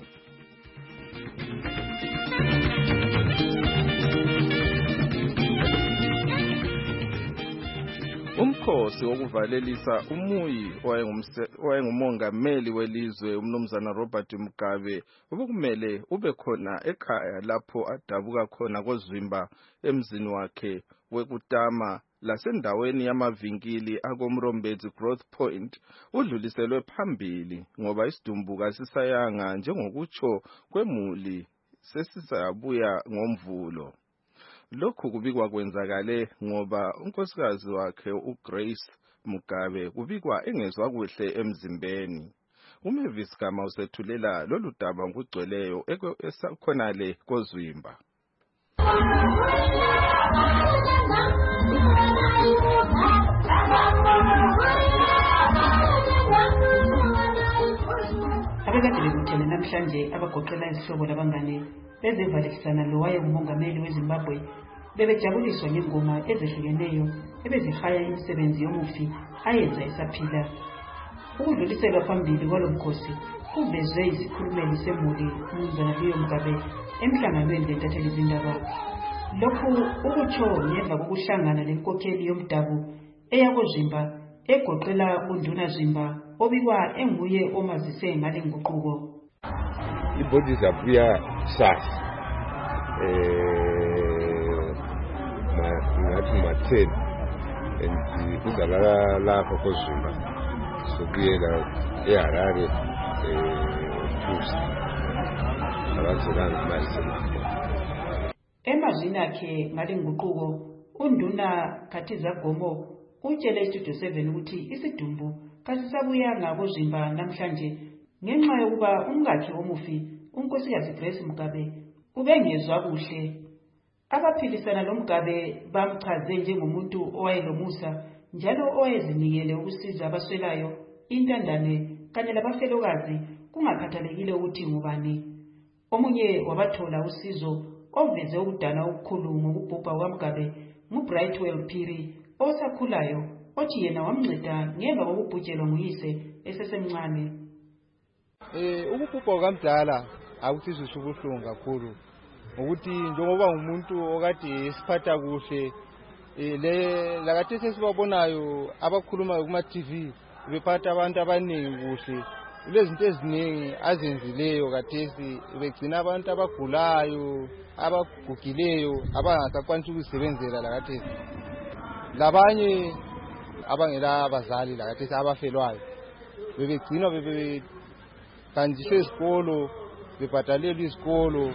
Umkhosi wokuvalelisa umuyi owayengumongameli welizwe umnumzana Robert Mugabe ubekumele ube khona ekhaya lapho adabuka khona koZimba emzini wakhe wekutama lasendaweni yamavinkili akoMrombezi Growth Point udluliselwe phambili ngoba isidumbu kasisayanga njengokutsho kwemuli sesisabuya ngomvulo. Lokhu kubikwa kwenzakale ngoba unkosikazi wakhe uGrace Mugabe kubikwa engezwa kuhle emzimbeni. uMavis Gama usethulela lolu daba ngokugcweleyo esakhonale koZimba.
Abekade bekuthele namhlanje abagoqela izihlobo labangane bezivalekisana lo wayengumongameli weZimbabwe bebejabuliswa ngengoma ezehlukeneyo ebezihaya imisebenzi yomufi ayenza esaphila. Ukudluliselwa phambili kwalomkhosi kuvezwe isikhulumeli semuli umnumzana Leo Mugabe emhlanganweni lentatheli zindaba. Lokhu ukutsho ngemva kokuhlangana lenkokheli yomdabu eyakoZimba egoqela uNduna Zimba obikwa enguye omazise ngale nguquko.
Ibhodi zabuya sasa ngathi ma-10 and kuzalala lapho koZimba sokuyela eHarare
Emazwini akhe ngale nguquko uNduna Khathiza Gomo utshele iStudio 7 ukuthi isidumbu kasisabuyanga koZimba namhlanje ngenxa yokuba umkakhe omufi unkosikazi Grace Mugabe ubengezwa kuhle. Abaphilisana loMugabe bamchaze njengomuntu owayelomusa njalo owayezinikele ukusiza abaswelayo, intandane kanye labafelokazi kungakhathalekile ukuthi ngubani. Omunye wabathola usizo oveze ukudana okukhulu ngokubhubha kwaMugabe nguBrightwell Phiri osakhulayo othi yena wamnceda ngemva kokubhujelwa nguyise esesemncane.
Ukubhubha kwamdala akusizwe ubuhlungu kakhulu ukuthi njengoba umuntu okade esiphatha kuhle lakathi sesibabonayo abakhulumayo kuma TV bephatha abantu abaningi kuhle kulezinto eziningi azenzileyo kathesi begcina abantu abagulayo abagugileyo abangasakwanisi ukuzisebenzela lakathesi labanye abangela abazali lakathesi abafelwayo bebegcinwa bebehanjiswe esikolo bebhadalelwa isikolo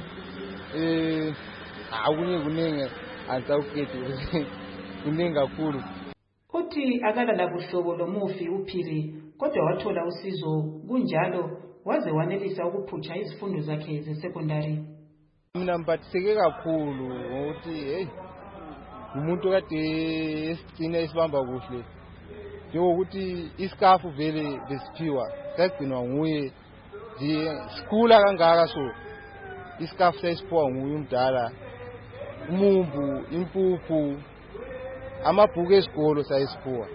kuningi angisawukhethi kuningi kakhulu.
Uthi akalala buhlobo lomufi uPhiri kodwa wathola usizo kunjalo waze wanelisa ukuphutsha izifundo zakhe ze-secondary.
Mina ngiphathiseke kakhulu ngokuthi umuntu kade esigcina esibamba kuhle njengokuthi isikafu vele besiphiwa sagcinwa nguye nje sikhula kangaka so isikafu sayisiphiwa nguye umdala umumbu impuphu amabhuku esikolo sayisiphiwa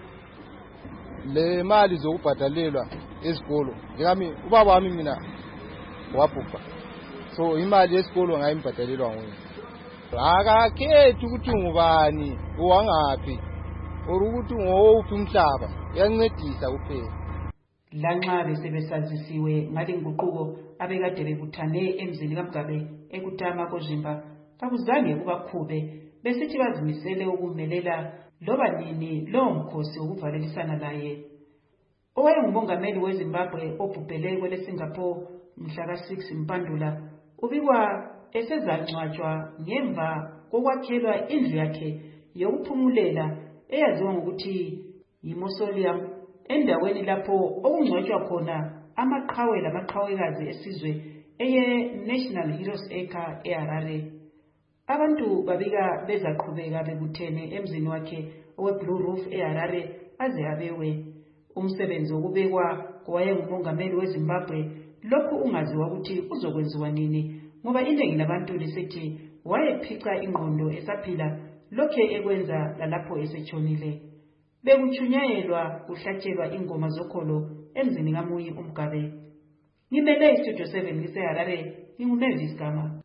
le mali zokubhadalelwa esikolo ngami ubaba wami mina wabhubha so imali yesikolo ngayimbhadalelwa nguye akakhethi ukuthi ngubani owangaphi ukuthi ngowuphi umhlaba uyancedisa kuphela.
Lanxa besebesazisiwe ngale nguquko abekade bebuthane emzini kaMgabe ekutama kozimba kakuzange kubakhube besithi bazimisele ukumelela loba nini lowo mkhosi ukuvalelisana naye. Owayengumongameli weZimbabwe obhubhele kwele Singapore mhla ka-6 Mpandula ubikwa esezangcwatshwa ngemva kokwakhelwa indlu yakhe yokuphumulela eyaziwa ngokuthi yi-mausoleum endaweni lapho okungcwatshwa khona amaqhawe lamaqhawekazi esizwe eye-National Heroes Acre eHarare. Abantu babika bezaqhubeka bebuthene emzini wakhe owe-Blue Roof eHarare aze abewe. Umsebenzi wokubekwa kowayengumongameli weZimbabwe lokhu ungaziwa ukuthi uzokwenziwa nini ngoba iningi labantu lisithi wayephica ingqondo esaphila lokhe ekwenza lalapho esetshonile. Bekuchunyayelwa kuhlatshelwa ingoma zokholo emzini kaMuyi uMgabe. Ngimele iStudio 7 ngiseHarare nginguMavis Gama.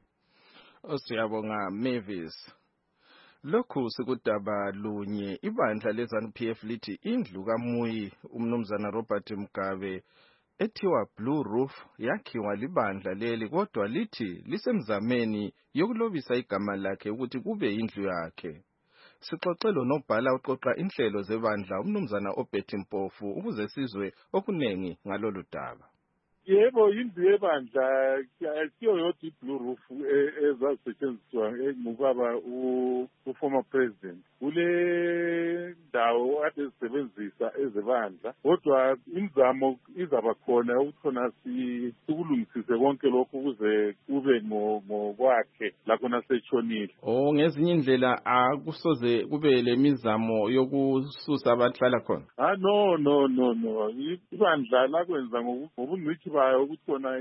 Siyabonga Mavis. Lokhu sikudaba lunye ibandla leZANU-PF lithi indlu kaMuyi umnumzana Robert Mugabe ethiwa Blue Roof yakhiwa libandla leli kodwa lithi lisemzameni yokulobisa igama lakhe ukuthi kube indlu yakhe. Sixoxelo nobhala uqoqa inhlelo zebandla umnumzana Obert Mpofu ukuze sizwe okunengi ngalolu daba.
Yebo indlu yebandla akiyo yodwa iBlue Roof ezasetshenziswa ngubaba u-former president kule ndawo ade zisebenzisa ezebandla kodwa imizamo izaba khona ukuthona sikulungisise konke lokho ukuze kube ngokwakhe lakhona setshonile.
Ngezinye indlela akusoze kube lemizamo yokususa abahlala khona.
No ibandla lakwenza ngobungcitshi bayo ukuthi khona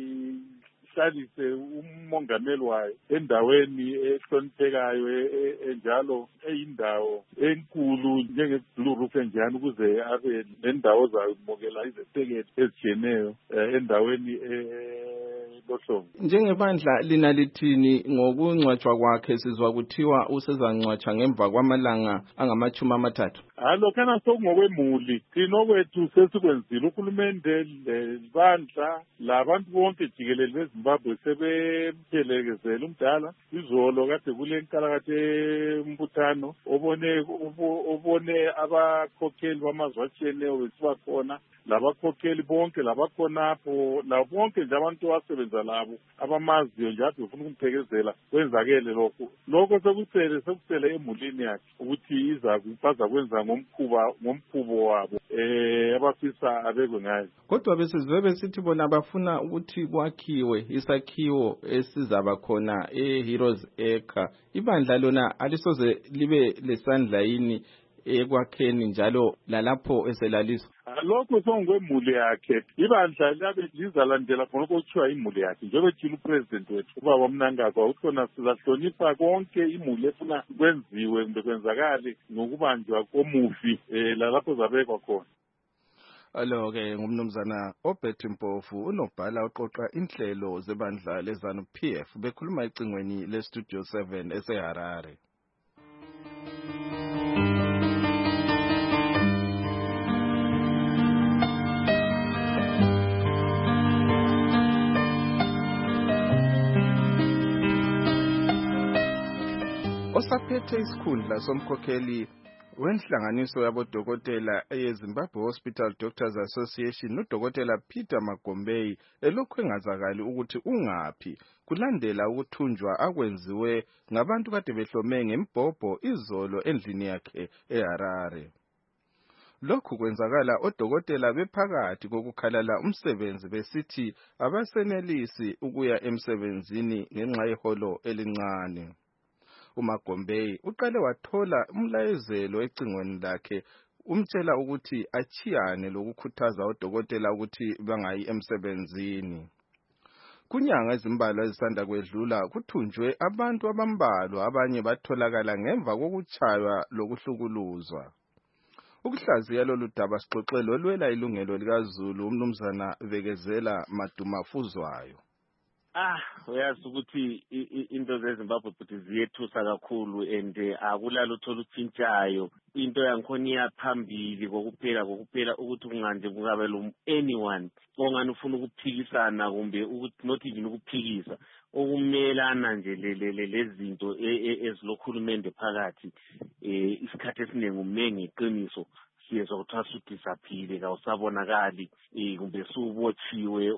ihlalise umongameli wayo endaweni ehloniphekayo enjalo eyindawo enkulu njenge-Blue Roof enjani ukuze abe nendawo zakubukela izesekeli ezitshiyeneyo endaweni lohlongo.
Njengebandla lina lithini ngokungcwatshwa kwakhe sizwa kuthiwa usezangcwatshwa ngemva kwamalanga angama-30?
Lokhana sokungokwemuli thina okwethu sesikwenzile uhulumende lebandla labantu bonke jikelele beZimbabwe sebemphelekezela umdala izolo kade kule nkalakathe umbuthano obone abakhokheli bamazwe atshiyeneyo besiba khona labakhokheli bonke labakhonapho labo bonke nje abantu abasebenza labo abamaziyo njalo befuna ukumphekezela kwenzakele lokho sekusele emulini yakhe ukuthi bazakwenza ngomkhubo wabo abafisa abekwe ngayo.
Kodwa besizwe besithi bona bafuna ukuthi kwakhiwe isakhiwo esizaba khona eHeroes Acre. Ibandla lona alisoze libe lesandla yini ekwakheni njalo lalapho eselaliswa?
Lokho songwemuli yakhe ibandla labe lizalandela khona okuthiwa imuli yakhe njengoba ethile upresident wethu ubaba Mnangagwa ukhona sizahlonipha konke imuli efuna kwenziwe kumbe kwenzakale ngokubanjwa komufi lalapho zabekwa khona.
Alo-ke ngumnumzana Obert Mpofu unobhala oqoqa inhlelo zebandla leZANU-PF bekhuluma ecingweni leStudio 7 eseHarare. osaphethe isikhundla somkhokheli wenhlanganiso yabodokotela eyeZimbabwe Hospital Doctors Association uDokotela Peter Magombei elokhu engazakali ukuthi ungaphi kulandela ukuthunjwa akwenziwe ngabantu kade behlome ngembhobho izolo endlini yakhe eHarare. Lokhu kwenzakala odokotela bephakathi kokukhalala umsebenzi besithi abasenelisi ukuya emsebenzini ngenxa yeholo elincane. uMagombei uqale wathola umlayezelo ecingweni lakhe umtshela ukuthi achiyane lokukhuthaza odokotela ukuthi bangayi emsebenzini. Kunyanga ezimbalwa ezisanda kwedlula kuthunjwe abantu abambalwa abanye batholakala ngemva kokuchaywa lokuhlukuluzwa. Ukuhlaziya lolu daba sixoxelo lwela ilungelo likaZulu umnumzana Bekezela Madumafuzwayo.
Uyazi ukuthi into zeZimbabwe futhi ziyethusa kakhulu and akulalo uthola uthintshayo into yankhona iyaphambili kokuphela ukuthi kunganje kungabe lo anyone ongani ufuna ukuphikisana kumbe ukuthi not even ukuphikisa okumelana nje lezinto ezilokhulumende phakathi isikhathi esiningi umengi iqiniso siyezwa kuthiwa sudisaphile kawusabonakali kumbe subotshiwe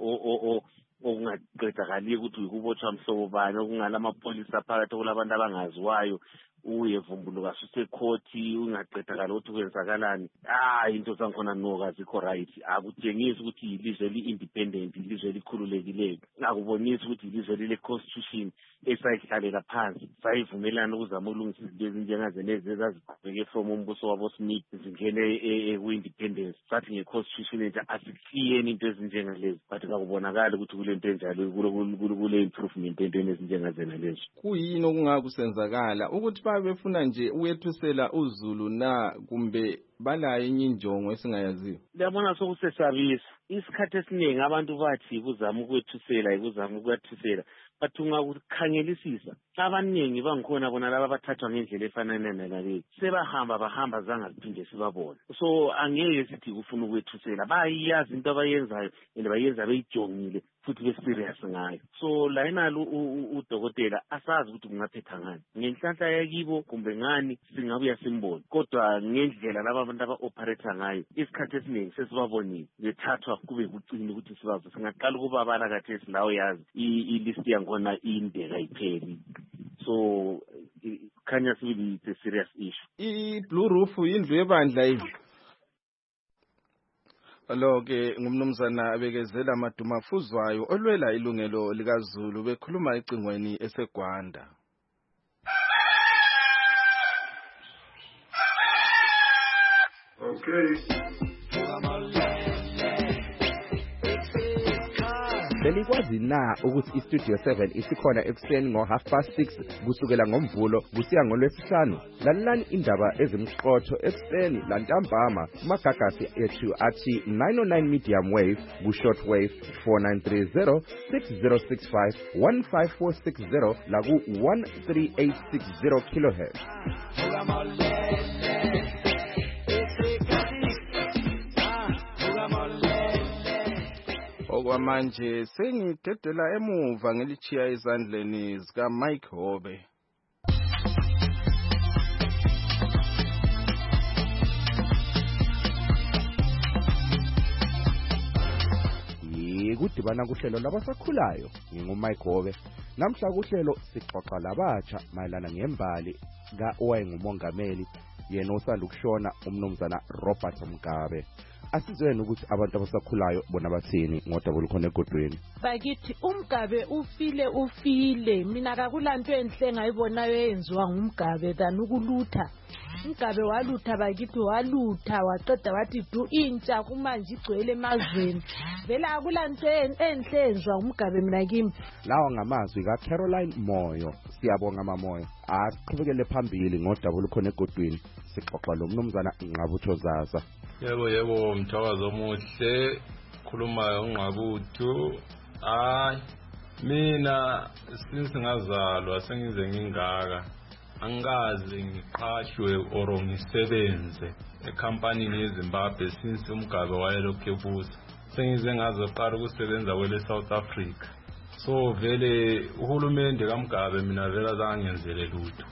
okungaqedakali ukuthi ukubotshwa mhlobo bani okungalamapolisa phakathi okulabantu abangaziwayo uyevumbuluka susekhoti ungaqedakali ukuthi kwenzakalani into zankhona no azikho right akutshengisi ukuthi ilizwe li-independent ilizwe elikhululekileyo akubonisi ukuthi ilizwe lile-constitution esayihlalela phansi sayivumelana ukuzama ukulungisa izinto ezinjengazenezi ezaziqhubeke from umbuso wabo-Smith zingene ku-independence sathi nge-constitution entsha asihliyeni into ezinjengalezi but kakubonakali ukuthi kule nto enjalo kule-improvement entweni ezinjengazenalezo.
Kuyini okungakusenzakala ukuthi befuna nje uyethusela uZulu na kumbe balaye enye injongo esingayaziyo?
Ngiyabona sokusesabisa isikhathi esiningi abantu bathi kuzama ukuyathusela but ungakukhangelisisa abaningi bangikhona bona laba bathathwa ngendlela efanana nalaleyo bahamba zangaphinde sibabone so angeke sithi kufuna ukwethusela bayazi into abayenzayo and bayenza beyijongile futhi be-serious ngayo so la inalo udokotela asazi ukuthi kungaphetha ngani ngenhlanhla yakibo kumbe ngani singabuya simbone kodwa ngendlela laba abantu aba-operate ngayo isikhathi esiningi sesibabonile bethathwa kube kucini ukuthi sibazo singaqala ukubabala kathesi lawo yazi ilist yankhona inde kayipheli so khanya sibili it's a serious issue.
I-Blue Roof yindlu yebandla yini? Lo-ke ngumnumzana Bekezela Madumafuzwayo olwela ilungelo likaZulu bekhuluma ecingweni eseGwanda.
Okay.
Belikwazi na ukuthi iStudio 7 isikhona ekuseni ngo6:30 kusukela ngoMvulo kusiya ngoLwesihlanu. Lalelani indaba ezimqotho ekuseni lantambama kumagagasi ethu athi 909 medium wave ku-short wave 4930 6065 15460 laku 13860 kHz.
Okwamanje sengidedela emuva ngelichiya ezandleni zika Mike Hobe.
Kudibana kuhlelo labasakhulayo nginguMike Hobe. Namhla kuhlelo sixoxa labatsha mayelana ngembali owayengumongameli yena osanda ukushona umnumzana Robert Mugabe. Asizweni ukuthi abantu abasakhulayo bona bathini ngodaba olukhona egodweni.
Bakithi uMgabe ufile mina akakulanto enhle ngayibonayo eyenziwa nguMgabe than ukulutha. uMgabe walutha bakithi walutha waqeda wathi du intsha kumanje igcwele emazweni vela akulanto enhle enziwa nguMgabe mina kimi.
Lawa ngamazwi kaCaroline Moyo. Siyabonga mamoyo asiqhubekele phambili ngodaba olukhona egodweni sixoxa lo mnumzana Nqabutho Zaza.
Yebo mthakazo omuhle khulumayo uNqabutho. Mina since ngazalwa sengize ngingaka angazi ngiqashwe or ngisebenze ecompanyini yeZimbabwe since uMgabe wayelokhu ebusa sengize ngazoqala ukusebenza kwele South Africa so vele uhulumende kaMgabe mina vele azangenzele lutho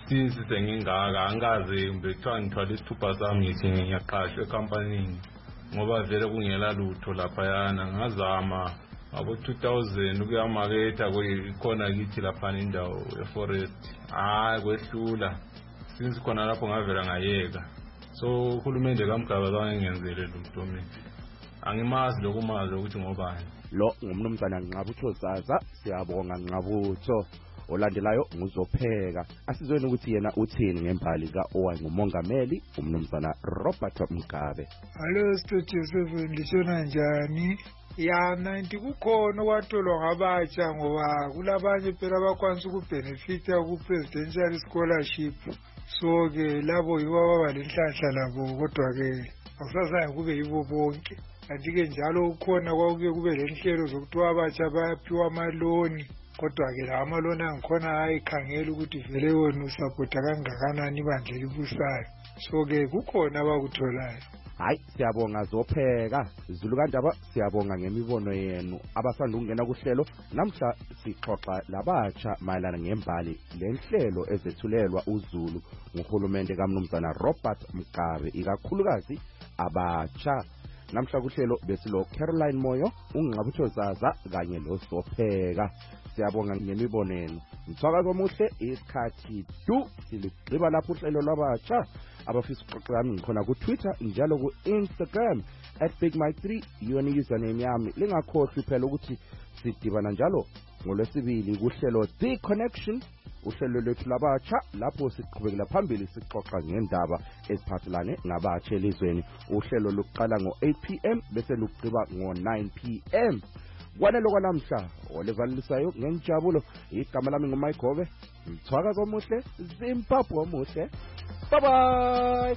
since sengingaka angikaze ngibethiwa ngithwala isithupha sami ngithi ngiyaqashwa ekampanini ngoba vele kungela lutho laphayana ngazama abo 2000 ukuyamaketha khona kithi lapha indawo eforest kwehlula since khona lapho ngavela ngayeka so uhulumende kaMgaba kangenzele lutho mina angimazi lokumazi ukuthi ngobani
lo ngumnumzana Nqabutho Zaza. Siyabonga Nqabutho. Olandelayo nguzopheka asizweni ukuthi yena uthini ngembali kaOwa ngumongameli umnumzana Robert Mugabe.
Hello Studio 7 lishona njani? Ya 90 kukhona kwatholwa ngabatsha ngoba kulabanye phela abakwanisa ukubenefita ku-presidential scholarship. So ke labo yibo ababa lenhlanhla labo kodwa ke akusazange kube yibo bonke. Kanti ke njalo ukhona kwakuke kube lenhlelo zokuthi abatsha bayaphiwa amaloni. Kodwa ke la amaloni angikhona ayikhangela ukuthi vele wona usapota kangakanani ibandla elibusayo. So ke kukhona abakutholayo.
Hayi siyabonga zopheka Zulu kaNdaba siyabonga ngemibono yenu abasanda ukungena kuhlelo namhla sixoxa labatsha mayelana ngembali lenhlelo ezethulelwa uZulu nguhulumende kaMnumzana Robert Mugabe ikakhulukazi abatsha. Namhla kuhlelo besilo Caroline Moyo, uNqabutho Zaza kanye lozopheka. Siyabonga ngemibono yenu. Mthwakazi omuhle isikhathi siligqiba lapho uhlelo lwabatsha abafisa ukuxoxa ngikhona ku Twitter njalo ku Instagram @BigMike3 yona username yami. Lingakhohlwi phela ukuthi sidibana njalo ngolwesibili kuhlelo The Connection uhlelo lwethu labatsha lapho siqhubekela phambili sixoxa ngendaba eziphathelane nabatsha elizweni. Uhlelo luqala ngo-8 PM bese lugqiba ngo-9 PM. Kwanelo kwanamhla olevalisayo ngenjabulo igama lami nguMike Hove. Mthwakazi omuhle Zimbabwe omuhle. Bye bye.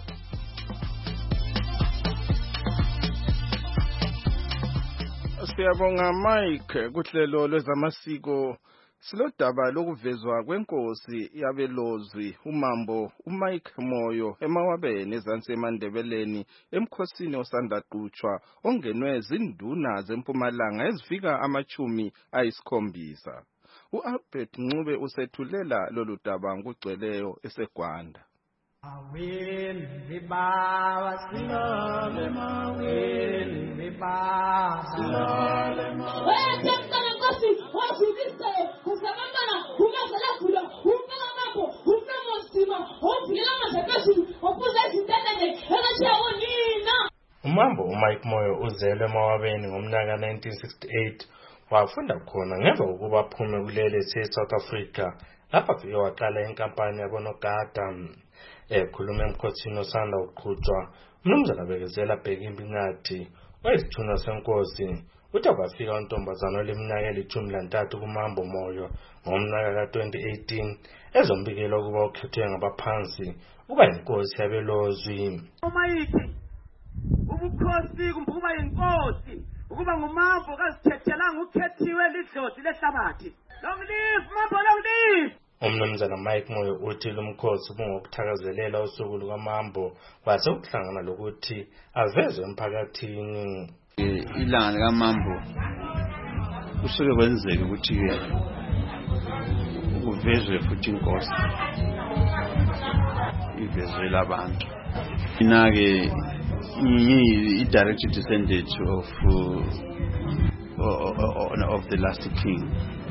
Siyabonga Mike kuhlelo lwezamasiko. Silodaba lokuvezwa kwenkosi yabelozwi umambo uMike Moyo emawabeni ezansi eMandebeleni emkhosini osanda quchwa ongenwe zinduna zempumalanga ezifika 70. uAlbert Ncube usethulela lolu daba ngugcweleyo eseGwanda.
Umambo uMike Moyo uzelwe emawabeni ngomnyaka 1968 wafunda khona ngemva kokuba aphume kuleli eSouth Africa lapha afike waqala inkampani yabonogada ekhuluma emkhothini osanda uqhutshwa umnumzana Bekezela Bhekimbi wayisithunywa senkosi uthi kwafika untombazana oleminyaka eli-13 kuMambo Moyo ngomnyaka ka-2018 ezombikela ukuba ukhethwe ngabaphansi ukuba inkosi yabelozwi.
Umayiki ubukhosi kumbuka inkosi ukuba ngumambo kazithethelanga ukhethiwe lidloti lehlabathi. Long live Mambo, long live.
Umnumzana Mike Moyo uthi lumkhosi bungokuthakazelela usuku lukaMambo kwase ukuhlangana lokuthi avezwe emphakathini.
Ilanga likaMambo kusuke kwenzeke ukuthi kuvezwe futhi inkosi ivezwe abantu. Mina-ke i-direct descendant of the last king.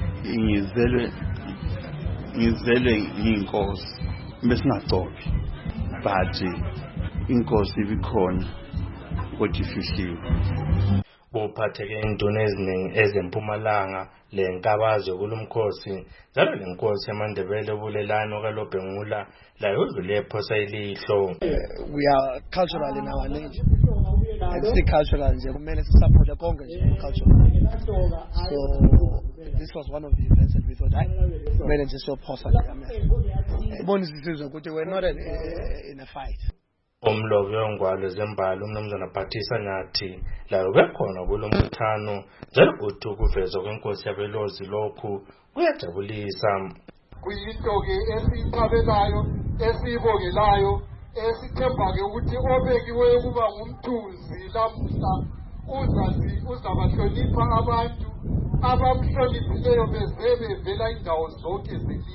Ngizelwe ngiyinkosi besingacophi but inkosi ibikhona kodwa ifihliwe.
Kuphatheke induna eziningi ezempumalanga lenkabazo kulumkhosi njalo lenkosi eMandebele obulelani okaLobhengula layo udlule ephosa ilihlo.
We are cultural in our nature. And still cultural nje kumele support konke nje cultural. So this was one of the events that we thought kumele nje sophosa nje. Bonisa ukuthi we're not in a fight.
Umlobi wengwalo zembali umnumzana Bhathisa Nyathi layo bekhona kulombuthano njalo uthi ukuvezwa kwenkosi yabelozi lokhu kuyajabulisa.
Kuyinto ke esiqabelayo esibongelayo esithemba ke ukuthi obekiwe kuba ngumthunzi lamhla uzabahlonipha abantu abamhloniphileyo bevela indawo zonke zelizwe.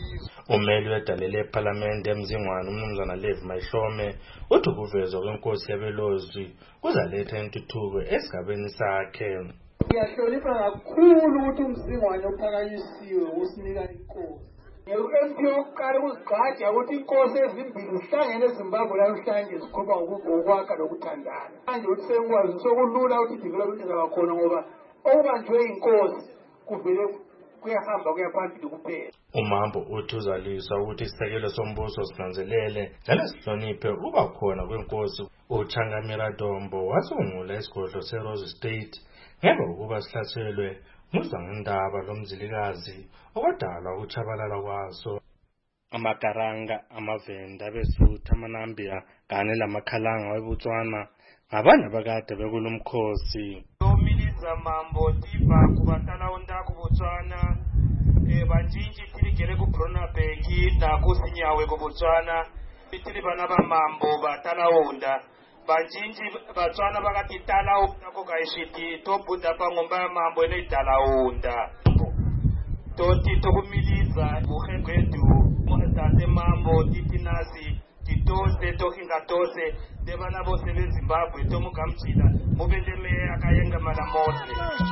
Umeli wedale lephalamende emzingwane umnumzana Levi Mahlome uthi ukuvezwa kwenkosi yabelozwi kuzaletha intuthuko esigabeni sakhe.
Ngiyahlonipha kakhulu ukuthi umzingwane uphakanyisiwe usinika inkosi. Ngeke yokuqala ukuzigqaja ukuthi inkosi ezimbili zihlangene eZimbabwe namhlanje zikhuluma ngokwakha lokuthandana. Manje uthi sengikwazi sokulula ukuthi development ingabakhona ngoba okubanjwe inkosi kuvele kuyahamba kuyaphambili kuphela.
Umambo uthi uzalisa ukuthi isisekelo sombuso sinanzelele njalo sihloniphe ukuba khona kwenkosi. uChangamira Dombo wasungula isigodlo seRose State ngemva kokuba sihlaselwe ngudlangindaba lomzilikazi okwadala ukuchabalala kwaso. Amakaranga, amavenda, abeSuthu, amaNambia kanye lamakhalanga weBotswana ngabanye abakade bekulumkhosi.
Omiliza mambo tiba kubatala ondako Botswana banjinji tiligere ku Bronabek na kusinyawe ku Botswana bitiri bana ba mambo batala onda banjinji Botswana bakatitala onda ko kaishiti to buda pangomba mambo ene itala onda toti to kumiliza buhegwedu monate mambo titinasi titose tokingatose debana bose beZimbabwe tomukamchila mubendele akayenga malamose.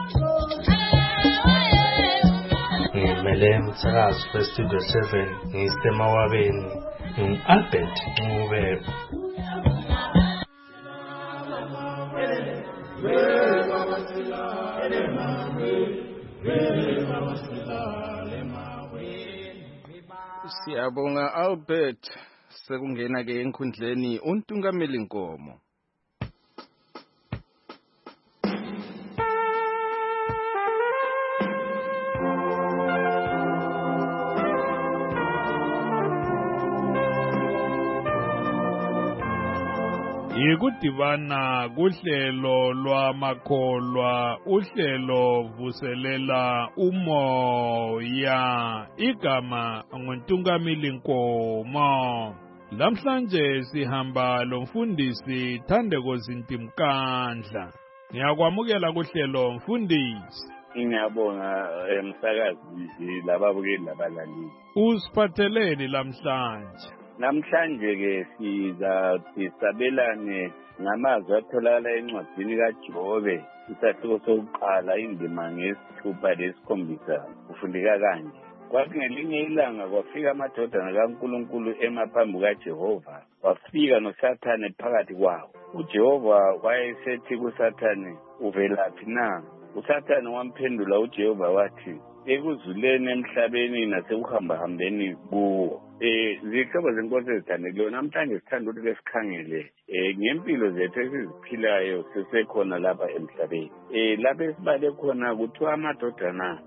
Ngimele umsakazi weStudio 7 ngisemawabeni Albert Ncube.
Siyabonga Albert. Sekungena ke enkundleni uNtungameli Nkomo.
Yikudibana kuhlelo lwamakholwa uhlelo vuselela umoya igama nguNtungameli Nkomo. Lamhlanje sihamba lomfundisi Thandeko Zintimkandla. Ngiyakwamukela kuhlelo mfundisi.
Ngiyabonga umsakazi lababukeli labalaleli.
Usiphatheleni lamhlanje?
Namhlanje ke sizabelane ngamazwi atholakala encwadini kaJobe isahluko sokuqala indima ngesithupha lesikhombisa kufundeka kanje. Kwathi ngelinye ilanga kwafika amadodana kaNkulunkulu emaphambi kaJehova wafika noSathane phakathi kwawo. uJehova wayesethi kuSathane, uvelaphi na? uSathane wamphendula uJehova wathi, ekuzuleni emhlabeni nasekuhambahambeni kuwo. Zihlobo zenkosi ezithandekayo, namhlanje sithanda ukuthi sikhangele ngempilo zethu esiziphilayo sisekhona lapha emhlabeni. Lapha esibale khona kuthiwa amadodana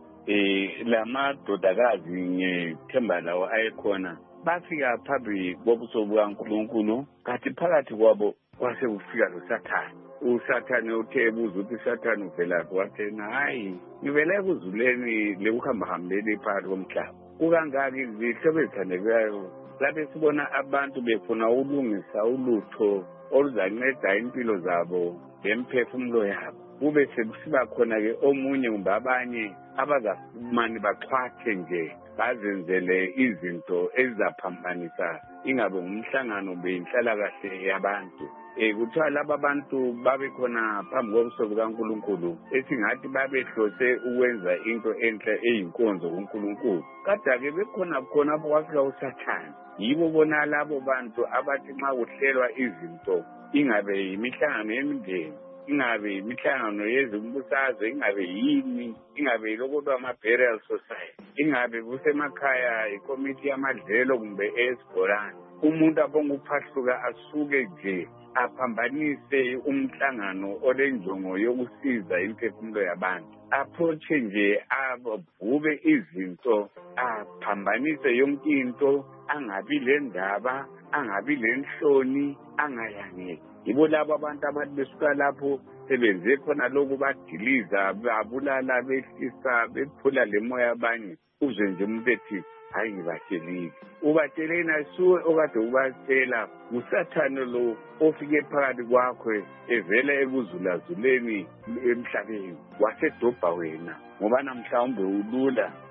lamadodakazi ngethemba lawo ayekhona bafika phambi kobuso bukaNkulunkulu, kanti phakathi kwabo kwasekufika loSathane. uSathane uthe ebuza ukuthi Sathane uvelaphi? Wathi hayi, ngivela ekuzuleni lekuhambahambeni phakathi komhlaba. Kukangaki zihlobo ezithandekayo lapho sibona abantu befuna ukulungisa ulutho oluzanceda impilo zabo lemphefumulo yabo. Kube sekusiba khona-ke omunye kumbe abanye abazafumani baxhwathe nje bazenzele izinto ezizaphambanisa ingabe ngumhlangano benhlalakahle yabantu. Kuthiwa laba abantu babe khona phambi kobuso bukaNkulunkulu esingathi babehlose ukwenza into enhle eyinkonzo kuNkulunkulu. Kodwa-ke bekhona khona kwafika uSathane. Yibo bona labo bantu abathi nxa kuhlelwa izinto ingabe yimihlangano yemindeni, ingabe imihlangano yezombusazwe, ingabe yini, ingabe yilokho ama-burial society, ingabe kusemakhaya ikomiti yamadlelo kumbe esibholani, umuntu abonga ukuphahluka asuke nje aphambanise umhlangano olenjongo yokusiza imphefumulo yabantu, approache nje avube izinto, aphambanise yonke into, angabi lendaba, angabi lenhloni, angayangeki. Yibo labo abantu abathi besuka lapho sebenze khona lokhu badiliza, babulala, behlisa, bephula lemoya yabanye. Uzwe nje umuntu ethi hayi ngibatshelile. Ubatsheleni asuke okade ubatshela uSathane lo ofike phakathi kwakho evela ekuzulazuleni emhlabeni wasedobha wena ngoba namhlawumbe ulula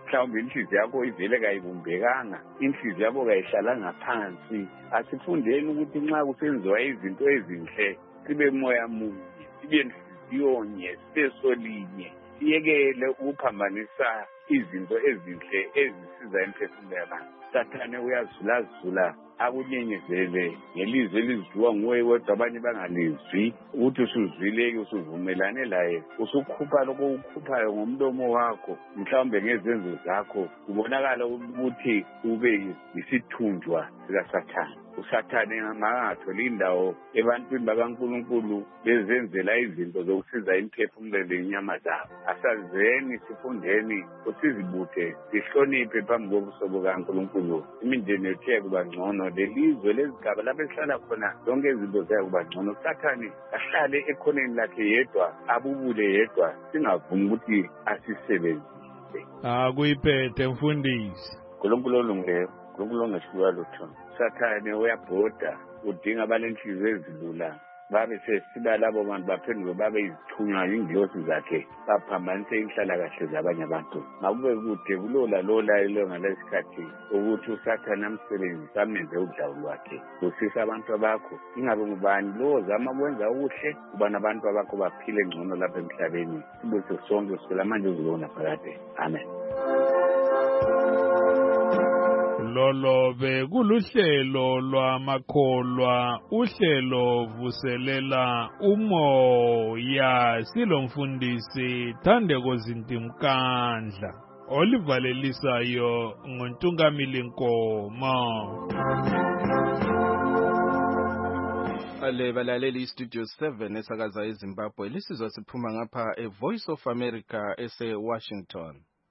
mhlawumbe inhliziyo yakho ivele kayibumbekanga, inhliziyo yakho kayihlalanga phansi. Asifundeni ukuthi nxa kusenziwa izinto ezinhle sibe moya munye, sibe nhliziyo sibe solinye, siyekele ukuphambanisa izinto ezinhle ezisiza emphefumulo yabantu. Sathane uyazulazula akunyenyezele ngelizwi elizwiwa nguwe wedwa abanye bangalizwi, ukuthi usuzwileke usuvumelane laye, usukhupha lokho ukukhuphayo ngomlomo wakho, mhlawumbe ngezenzo zakho kubonakala ukuthi ube yisithunjwa sikaSathane. uSathane angatholi indawo ebantwini bakaNkulunkulu bezenzela izinto zokusiza imphefumulo lenyama zabo. Asazeni sifundeni usizibuthe sihloniphe phambi kobuso bukaNkulunkulu, imindeni yethu kuba ngcono, lelizwe lezigaba lapho esihlala khona zonke izinto ziyakuba ngcono. uSathane ahlale ekhoneni lakhe yedwa, abubule yedwa, singavumi ukuthi asisebenzise.
Akuyiphethe mfundisi.
uNkulunkulu olungileyo, uNkulunkulu ongehlulwa lutho. uSathane uyabhoda udinga abalenhliziyo ezilula, babe sesiba labo bantu baphenduke babe izithunywa ingilosi zakhe, baphambanise inhlalakahle zabanye abantu. Makube kude kulola lolayelo ngalesikhathi ukuthi uSathane amsebenzise amenze udlawu lwakhe. Busisa abantu bakho, ingabe ngubani lo zama ukwenza okuhle, kuba nabantu abakho baphile ngcono lapha emhlabeni. Sibuse sonke sicela manje uzibona phakade. Amen.
Lolo bekuluhlelo lwamakholwa, uhlelo vuselela umoya, silomfundisi Thandeko Zintimkandla, olivalelisayo nguNtungamili Nkomo.
Ale balaleli Studio 7 esakaza eZimbabwe, lisizwa siphuma ngapha eVoice of America ese-Washington.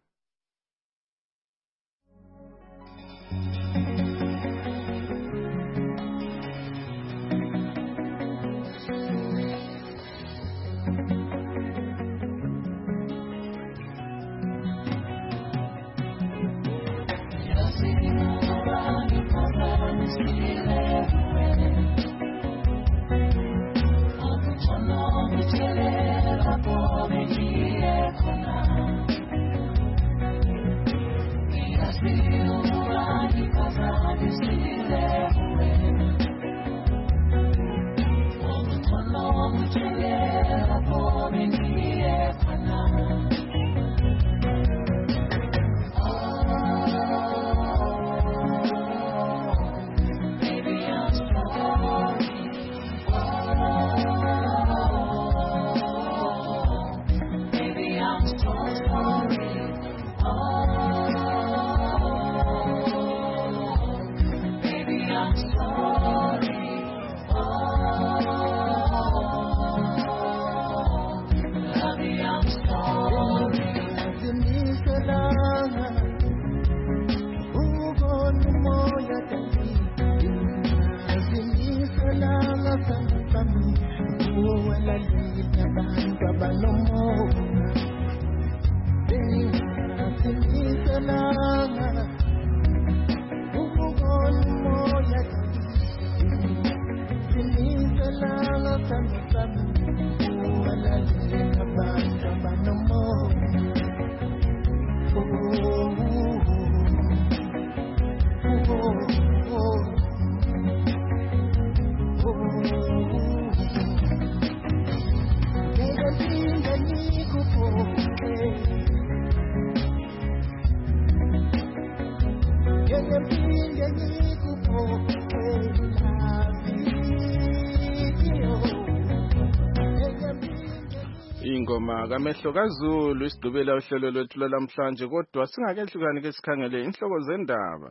Ingoma kaMehlo kaZulu isigqibela uhlelo lwethu lamhlanje, kodwa singakehlukani ke sikhangele inhloko zendaba.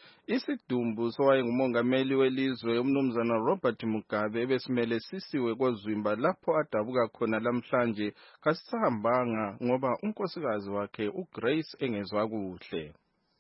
Isidumbu sowayengumongameli welizwe umnumzana Robert Mugabe ebesimele sisiwe koZwimba lapho adabuka khona lamhlanje kasihambanga ngoba unkosikazi wakhe uGrace engezwa kuhle.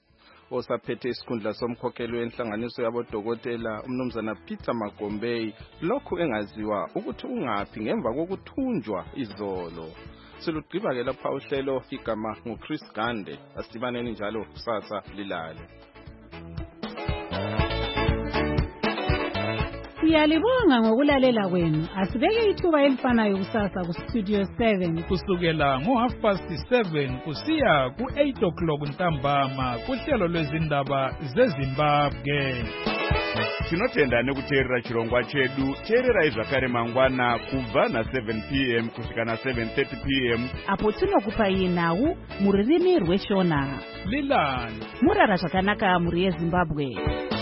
Osaphethe isikhundla somkhokheli wenhlanganiso yabodokotela umnumzana Peter Magombey lokhu engaziwa ukuthi ungaphi ngemva kokuthunjwa izolo. Silugqiba ke lapha uhlelo, igama nguChris Gande. Asibaneni njalo kusasa lilale.
Siyalibonga ngokulalela kwenu. Asibeke ithuba elifanayo kusasa kustudio 7
kusukela ngo7:30 kusiya ku8 o'clock ntambama kuhlelo lwezindaba zeZimbabwe.
Tinotenda nekuteerera chirongwa chedu. Teererai zvakare mangwana kubva na7 p.m. kusvika na7:30 p.m.
apo tinokupai nhau mururimi rweShona.
Lilani
murara zvakanaka muri yeZimbabwe.